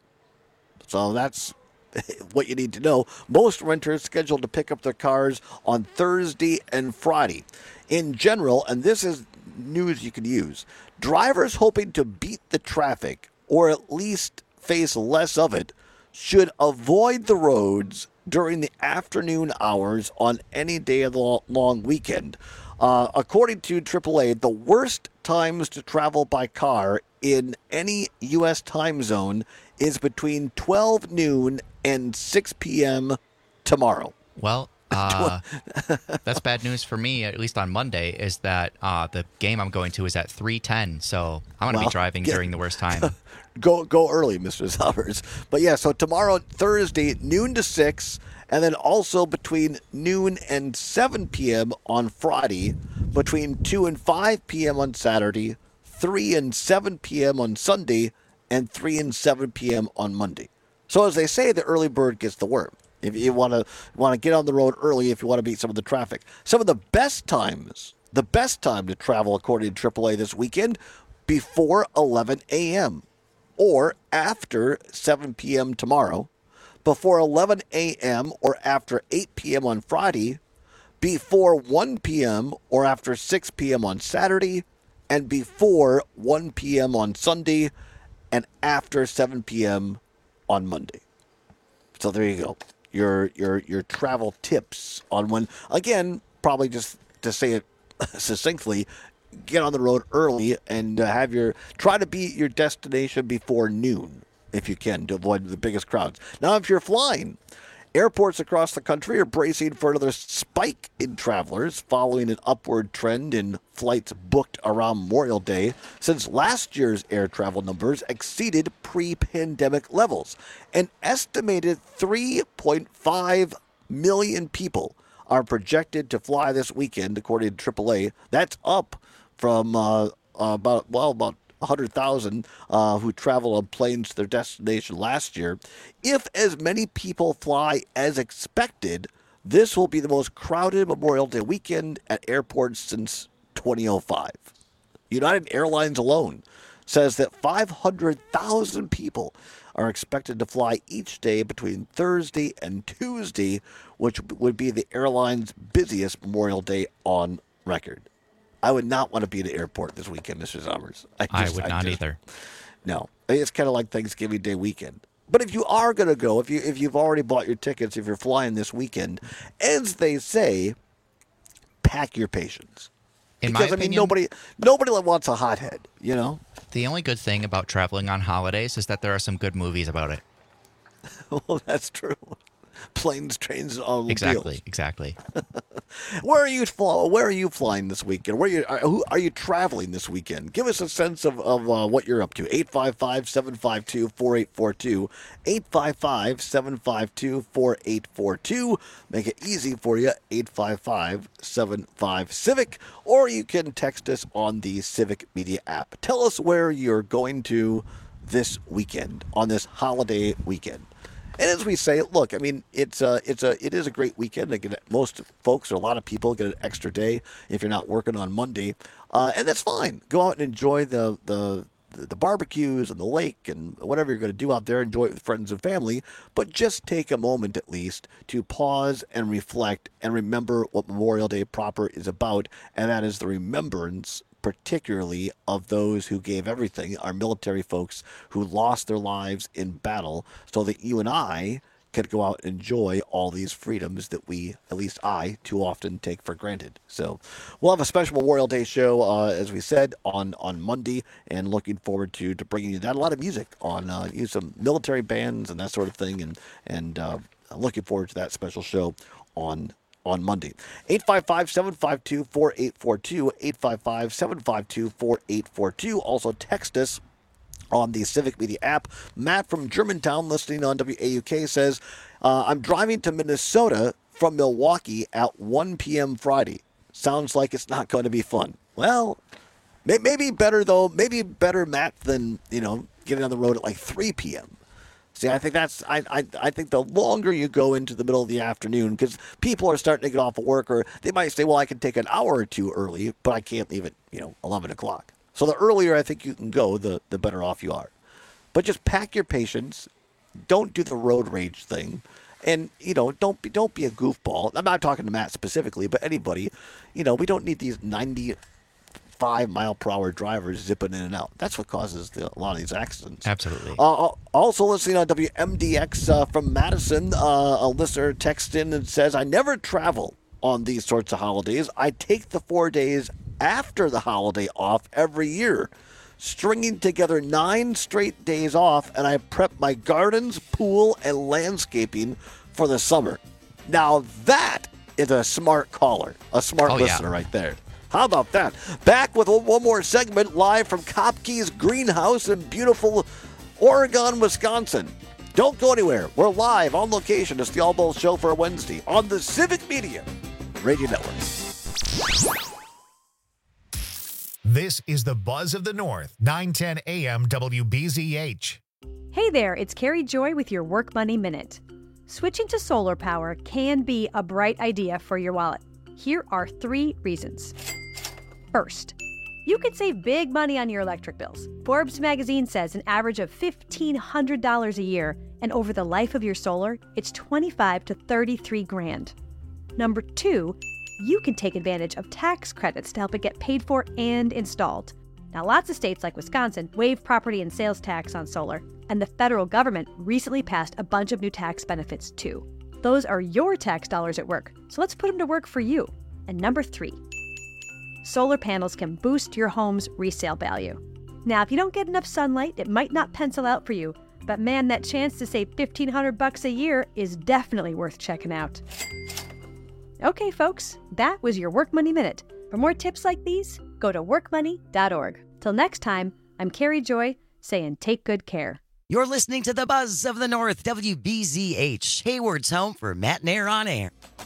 So that's what you need to know. Most renters scheduled to pick up their cars on Thursday and Friday. In general, and this is news you can use, drivers hoping to beat the traffic or at least face less of it should avoid the roads during the afternoon hours on any day of the long weekend. Uh, according to triple A, the worst times to travel by car in any U S time zone is between twelve noon and six p.m. tomorrow. Well, uh, that's bad news for me, at least on Monday, is that uh, the game I'm going to is at three ten, so I'm going to Well, be driving yeah. during the worst time. Go go early, Mister Summers. But yeah, so tomorrow, Thursday, noon to six, and then also between noon and seven p.m. on Friday, between two and five p.m. on Saturday, three and seven p.m. on Sunday, and three and seven p.m. on Monday. So as they say, the early bird gets the worm. If you want to want to get on the road early, if you want to beat some of the traffic. Some of the best times, the best time to travel according to triple A this weekend, before eleven a.m. or after seven p.m. tomorrow, before eleven a.m. or after eight p.m. on Friday, before one p.m. or after six p.m. on Saturday, and before one p.m. on Sunday, and after seven p.m. on Monday. So there you go. Your your your travel tips on when, again, probably just to say it succinctly, get on the road early and uh, have your try to be at your destination before noon if you can, to avoid the biggest crowds. Now, if you're flying, airports across the country are bracing for another spike in travelers following an upward trend in flights booked around Memorial Day since last year's air travel numbers exceeded pre-pandemic levels. An estimated three point five million people are projected to fly this weekend, according to triple A. That's up from uh, about, well, about one hundred thousand uh, who travel on planes to their destination last year. If as many people fly as expected, this will be the most crowded Memorial Day weekend at airports since twenty oh five. United Airlines alone says that five hundred thousand people are expected to fly each day between Thursday and Tuesday, which would be the airline's busiest Memorial Day on record. I would not want to be at the airport this weekend, Mister Summers. I, just, I would not I just, either. No. It's kind of like Thanksgiving Day weekend. But if you are going to go, if, you, if you've already bought your tickets, if you're flying this weekend, as they say, pack your patience. In because, my I mean, opinion, nobody, nobody wants a hothead, you know? The only good thing about traveling on holidays is that there are some good movies about it. Well, that's true. Planes, trains, and automobiles. Exactly, exactly. Where are you fly, Where are you flying this weekend? Where are you? Are, who, are you traveling this weekend? Give us a sense of, of uh, what you're up to. eight five five, seven five two, four eight four two. eight five five, seven five two, four eight four two. Make it easy for you. eight five five, seven five, Civic. Or you can text us on the Civic Media app. Tell us where you're going to this weekend, on this holiday weekend. And as we say, look, I mean, it's a, it's a, it is a great weekend. Get, most folks, or a lot of people, get an extra day if you're not working on Monday, uh, and that's fine. Go out and enjoy the the the barbecues and the lake and whatever you're going to do out there. Enjoy it with friends and family, but just take a moment at least to pause and reflect and remember what Memorial Day proper is about, and that is the remembrance, particularly of those who gave everything, our military folks who lost their lives in battle, so that you and I could go out and enjoy all these freedoms that we, at least I, too often take for granted. So we'll have a special Memorial Day show, uh, as we said, on, on Monday, and looking forward to, to bringing you that. A lot of music on uh, some military bands and that sort of thing, and, and uh, looking forward to that special show on on Monday. eight five five, seven five two, four eight four two, eight five five, seven five two, four eight four two. Also text us on the Civic Media app. Matt from Germantown, listening on W A U K, says, uh, I'm driving to Minnesota from Milwaukee at one p.m. Friday. Sounds like it's not going to be fun. Well, may- maybe better, though. Maybe better, Matt, than, you know, getting on the road at like three p.m. See, I think that's I, I I think the longer you go into the middle of the afternoon, because people are starting to get off of work, or they might say, well, I can take an hour or two early, but I can't leave at, you know, eleven o'clock. So the earlier I think you can go, the, the better off you are. But just pack your patience. Don't do the road rage thing. And, you know, don't be, don't be a goofball. I'm not talking to Matt specifically, but anybody. You know, we don't need these ninety eighty-five mile per hour drivers zipping in and out. That's what causes the, a lot of these accidents. Absolutely. Uh, also listening on W M D X uh, from Madison, uh, a listener texts in and says, I never travel on these sorts of holidays. I take the four days after the holiday off every year, stringing together nine straight days off, and I prep my gardens, pool, and landscaping for the summer. Now that is a smart caller, a smart Oh, listener yeah. right there. How about that? Back with one more segment live from Kopke's Greenhouse in beautiful Oregon, Wisconsin. Don't go anywhere. We're live on location. It's the All Balls Show for Wednesday on the Civic Media Radio Network. This is the Buzz of the North, nine ten A M W B Z H. Hey there, it's Carrie Joy with your Work Money Minute. Switching to solar power can be a bright idea for your wallet. Here are three reasons. First, you could save big money on your electric bills. Forbes magazine says an average of fifteen hundred dollars a year, and over the life of your solar, it's twenty-five to thirty-three grand. Number two, you can take advantage of tax credits to help it get paid for and installed. Now, lots of states like Wisconsin waive property and sales tax on solar, and the federal government recently passed a bunch of new tax benefits too. Those are your tax dollars at work, so let's put them to work for you. And number three, solar panels can boost your home's resale value. Now, if you don't get enough sunlight, it might not pencil out for you, but man, that chance to save fifteen hundred bucks a year is definitely worth checking out. Okay, folks, that was your Work Money Minute. For more tips like these, go to work money dot org. Till next time, I'm Carrie Joy saying take good care. You're listening to the Buzz of the North, W B Z H, Hayward's home for Matt Nair on Air.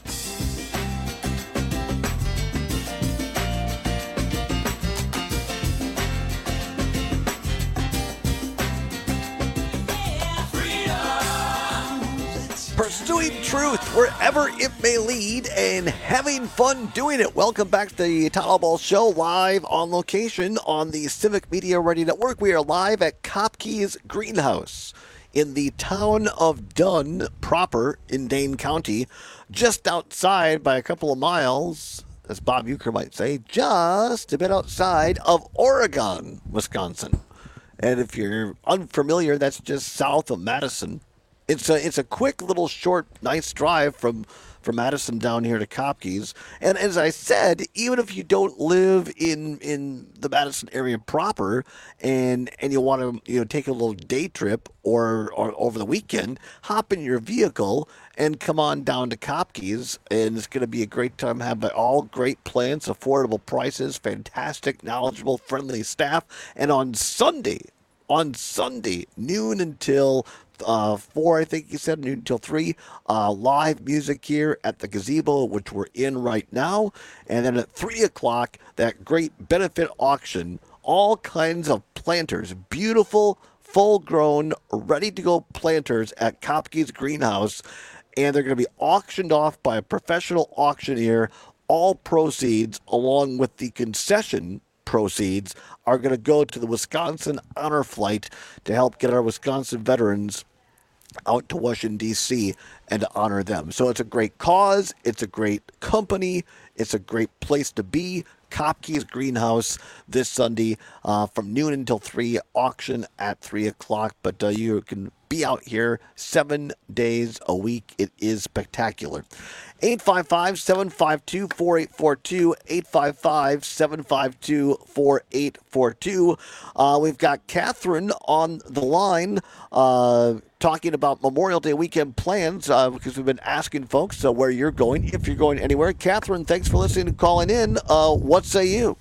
Pursuing truth wherever it may lead and having fun doing it. Welcome back to the Todd Ball Show, live on location on the Civic Media Radio Network. We are live at Kopke's Greenhouse in the town of Dunn proper in Dane County, just outside by a couple of miles, as Bob Euchre might say, just a bit outside of Oregon, Wisconsin. And if you're unfamiliar, that's just south of Madison. It's a it's a quick little short nice drive from from Madison down here to Kopke's. And as I said, even if you don't live in in the Madison area proper and and you want to you know take a little day trip or or over the weekend, hop in your vehicle and come on down to Kopke's, and it's going to be a great time. Have all great plans, affordable prices, fantastic, knowledgeable, friendly staff, and on Sunday, on Sunday noon until Uh, four, I think you said, until three. Uh, live music here at the gazebo, which we're in right now. And then at three o'clock, that great benefit auction. All kinds of planters, beautiful, full-grown, ready-to-go planters at Kopke's Greenhouse. And they're going to be auctioned off by a professional auctioneer. All proceeds, along with the concession proceeds, are going to go to the Wisconsin Honor Flight to help get our Wisconsin veterans out to Washington, D C and to honor them. So it's a great cause. It's a great company. It's a great place to be. Kopke's Greenhouse this Sunday uh, from noon until three, auction at three o'clock. But uh, you can be out here seven days a week. It is spectacular. eight five five, seven five two, four eight four two, eight five five, seven five two, four eight four two. Uh, we've got Catherine on the line uh, talking about Memorial Day weekend plans uh, because we've been asking folks uh, where you're going, if you're going anywhere. Catherine, thanks for listening and calling in. Uh, what say you?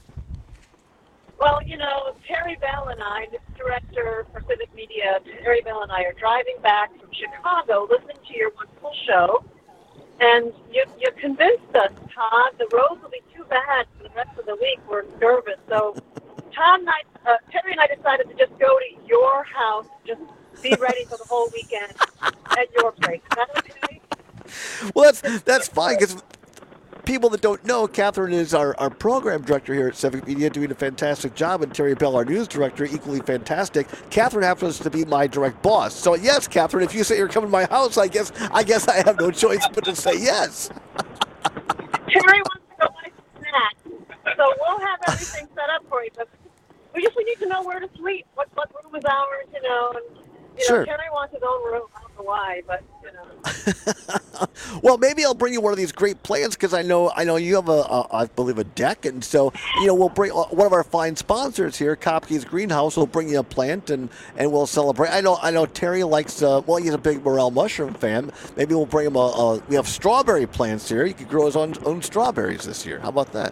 Well, you know, Terry Bell and I, the director for Civic Media, Terry Bell and I are driving back from Chicago listening to your wonderful show. And you, you convinced us, Todd. The roads will be too bad for the rest of the week. We're nervous. So Todd and I, uh, Terry and I decided to just go to your house, just be ready for the whole weekend at your place. Is that okay? Well, that's that's fine, because people that don't know, Catherine is our, our program director here at Civic Media, doing a fantastic job, and Terry Bell, our news director, equally fantastic. Catherine happens to be my direct boss. So yes, Catherine, if you say you're coming to my house, I guess I guess I have no choice but to say yes. Terry wants to go buy some snacks. So we'll have everything set up for you. But we just we need to know where to sleep. What what room is ours, you know? And, you Sure. know, Henry wants his own room. I don't know why, but you know. Well, maybe I'll bring you one of these great plants because I know I know you have a, a I believe a deck, and so you know we'll bring uh, one of our fine sponsors here, Kopke's Greenhouse. Will bring you a plant and, and we'll celebrate. I know I know Terry likes uh, well he's a big morel mushroom fan. Maybe we'll bring him a, a we have strawberry plants here. He could grow his own own strawberries this year. How about that?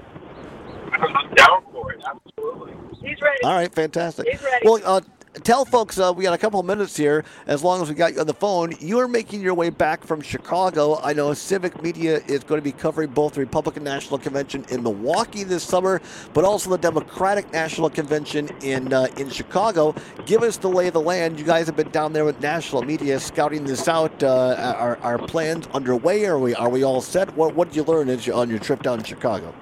I'm down for it. Absolutely. He's ready. All right, fantastic. He's ready. Well, uh, tell folks uh, we got a couple of minutes here. As long as we got you on the phone, you are making your way back from Chicago. I know Civic Media is going to be covering both the Republican National Convention in Milwaukee this summer, but also the Democratic National Convention in uh, in Chicago. Give us the lay of the land. You guys have been down there with national media scouting this out. Uh, are, are plans underway? Are we are we all set? What what did you learn as you, on your trip down to Chicago?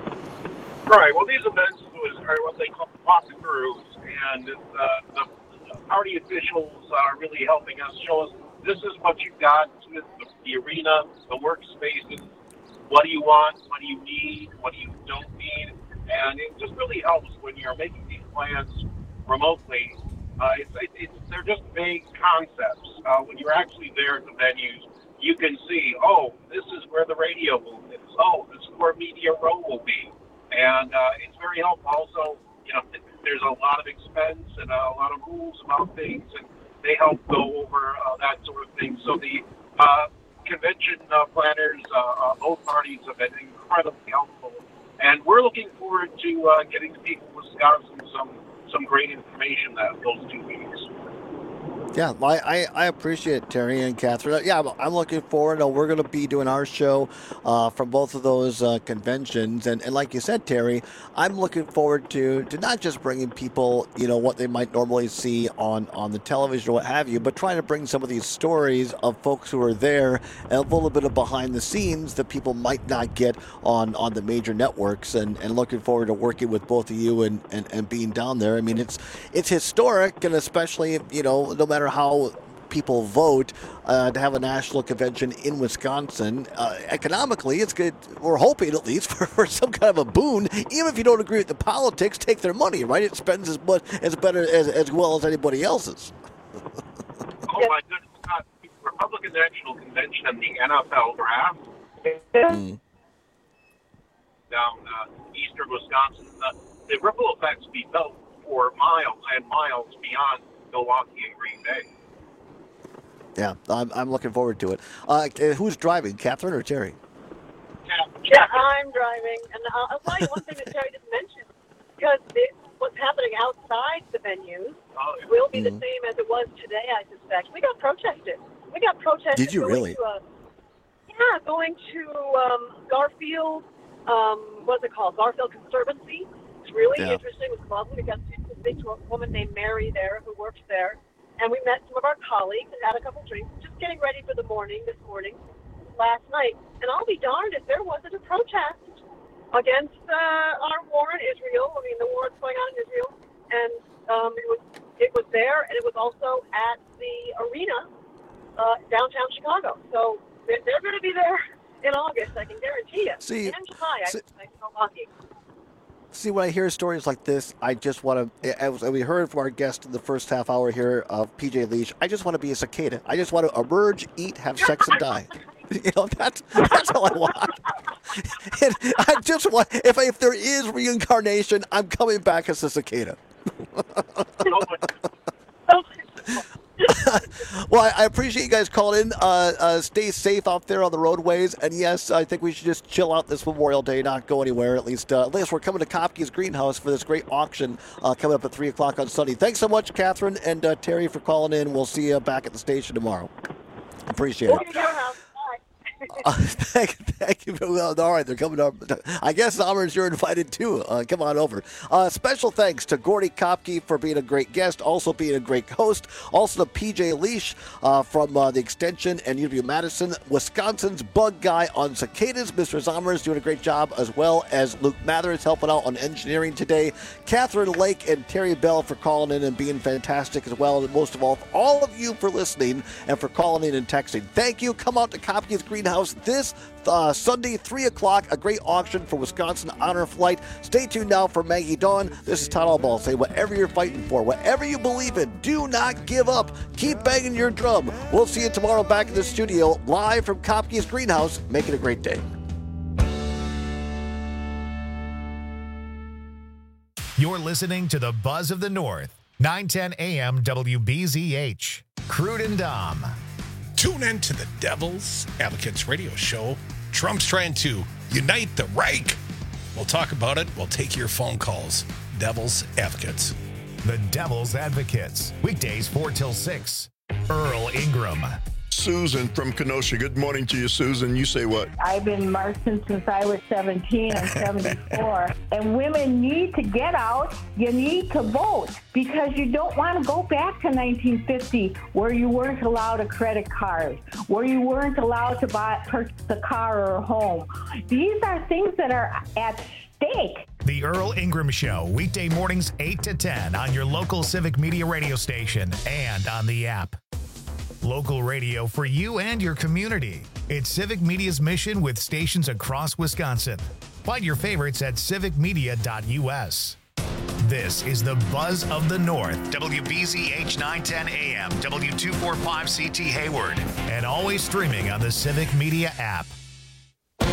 Right. Well, these events are what they call walkthroughs, and uh, the, the party officials are really helping us show us this is what you've got with the, the arena, the workspaces. What do you want? What do you need? What do you don't need? And it just really helps when you're making these plans remotely. Uh, it's, it, it's they're just vague concepts. Uh, when you're actually there at the venues, you can see, oh, this is where the radio booth is. Oh, this is where Media Row will be. And uh, it's very helpful. Also, you know, there's a lot of expense and a lot of rules about things, and they help go over uh, that sort of thing. So the uh, convention uh, planners, uh, uh, both parties have been incredibly helpful. And we're looking forward to uh, getting the people of Wisconsin some, some great information that those two weeks. Yeah, I, I, I appreciate it, Terry and Catherine. Yeah, I'm, I'm looking forward. Uh, we're going to be doing our show uh, from both of those uh, conventions. And, and like you said, Terry, I'm looking forward to, to not just bringing people, you know, what they might normally see on, on the television or what have you, but trying to bring some of these stories of folks who are there and a little bit of behind the scenes that people might not get on, on the major networks. And, and looking forward to working with both of you and, and, and being down there. I mean, it's it's historic, and especially, you know, no matter how people vote uh, to have a national convention in Wisconsin. Uh, economically, it's good. We're hoping at least for, for some kind of a boon. Even if you don't agree with the politics, take their money, right? It spends as much as better as, as well as anybody else's. Oh my goodness! Uh, the Republican National Convention and the N F L draft Mm. down uh, eastern Wisconsin. Uh, the ripple effects be felt for miles and miles beyond Milwaukee and Green Bay. Yeah, I'm, I'm looking forward to it. Uh, who's driving, Catherine or Terry? Yeah, I'm driving, and I'll, I'll tell you one thing that Terry didn't mention, because it, what's happening outside the venues oh, yeah. will be Mm-hmm. the same as it was today, I suspect. We got protested. We got protested. Did you going really? To a, yeah, going to um, Garfield, um, what's it called? Garfield Conservancy. It's really Yeah. interesting. It was lovely. We got to speak to a woman named Mary there who works there. And we met some of our colleagues and had a couple drinks, just getting ready for the morning this morning, last night. And I'll be darned if there wasn't a protest against uh, our war in Israel. I mean, the war that's going on in Israel. And um, it was it was there, and it was also at the arena uh, downtown Chicago. So they're, they're going to be there in August, I can guarantee you. See, and July, I see- I know Milwaukee. See, when I hear stories like this, I just want to, as we heard from our guest in the first half hour here of P J Leash, I just want to be a cicada. I just want to emerge, eat, have sex, and die. You know, that's that's all I want. And I just want, if, if there is reincarnation, I'm coming back as a cicada. Well, I, I appreciate you guys calling in. Uh, uh, stay safe out there on the roadways. And yes, I think we should just chill out this Memorial Day, not go anywhere. At least, uh, at least we're coming to Kopke's Greenhouse for this great auction uh, coming up at three o'clock on Sunday. Thanks so much, Catherine and uh, Terry, for calling in. We'll see you back at the station tomorrow. Appreciate it. We'll be at your house. Bye. Uh, thank, thank you. Well, all right, they're coming up. I guess, Amers, you're invited too. Uh, come on over. Uh, special thanks to Gordy Kopke for being a great guest, also being a great host. Also to P J Leash uh, from uh, the Extension and U W Madison, Wisconsin's bug guy on cicadas. Mister Amers doing a great job, as well as Luke Mathers helping out on engineering today. Catherine Lake and Terry Bell for calling in and being fantastic as well. And most of all, all of you for listening and for calling in and texting. Thank you. Come out to Kopke's Greenhouse Greenhouse this uh, Sunday, three o'clock. A great auction for Wisconsin Honor Flight. Stay tuned now for Maggie Dawn. This is Todd Albaugh. Say whatever you're fighting for, whatever you believe in, do not give up. Keep banging your drum. We'll see you tomorrow back in the studio, live from Kopke's Greenhouse. Make it a great day. You're listening to the Buzz of the North, nine ten A M W B Z H. Crude and Dom. Tune in to the Devil's Advocates radio show. Trump's trying to unite the Reich. We'll talk about it. We'll take your phone calls. Devil's Advocates. The Devil's Advocates. Weekdays four till six. Earl Ingram. Susan from Kenosha. Good morning to you, Susan. You say what? I've been marching since I was seventeen. I'm seventy-four. And women need to get out. You need to vote because you don't want to go back to nineteen fifty where you weren't allowed a credit card, where you weren't allowed to buy purchase a car or a home. These are things that are at stake. The Earl Ingram Show, weekday mornings eight to ten on your local Civic Media radio station and on the app. Local radio for you and your community. It's Civic Media's mission with stations across Wisconsin. Find your favorites at civic media dot U S. This is the Buzz of the North, W B Z H nine ten A M, W two forty-five C T Hayward, and always streaming on the Civic Media app.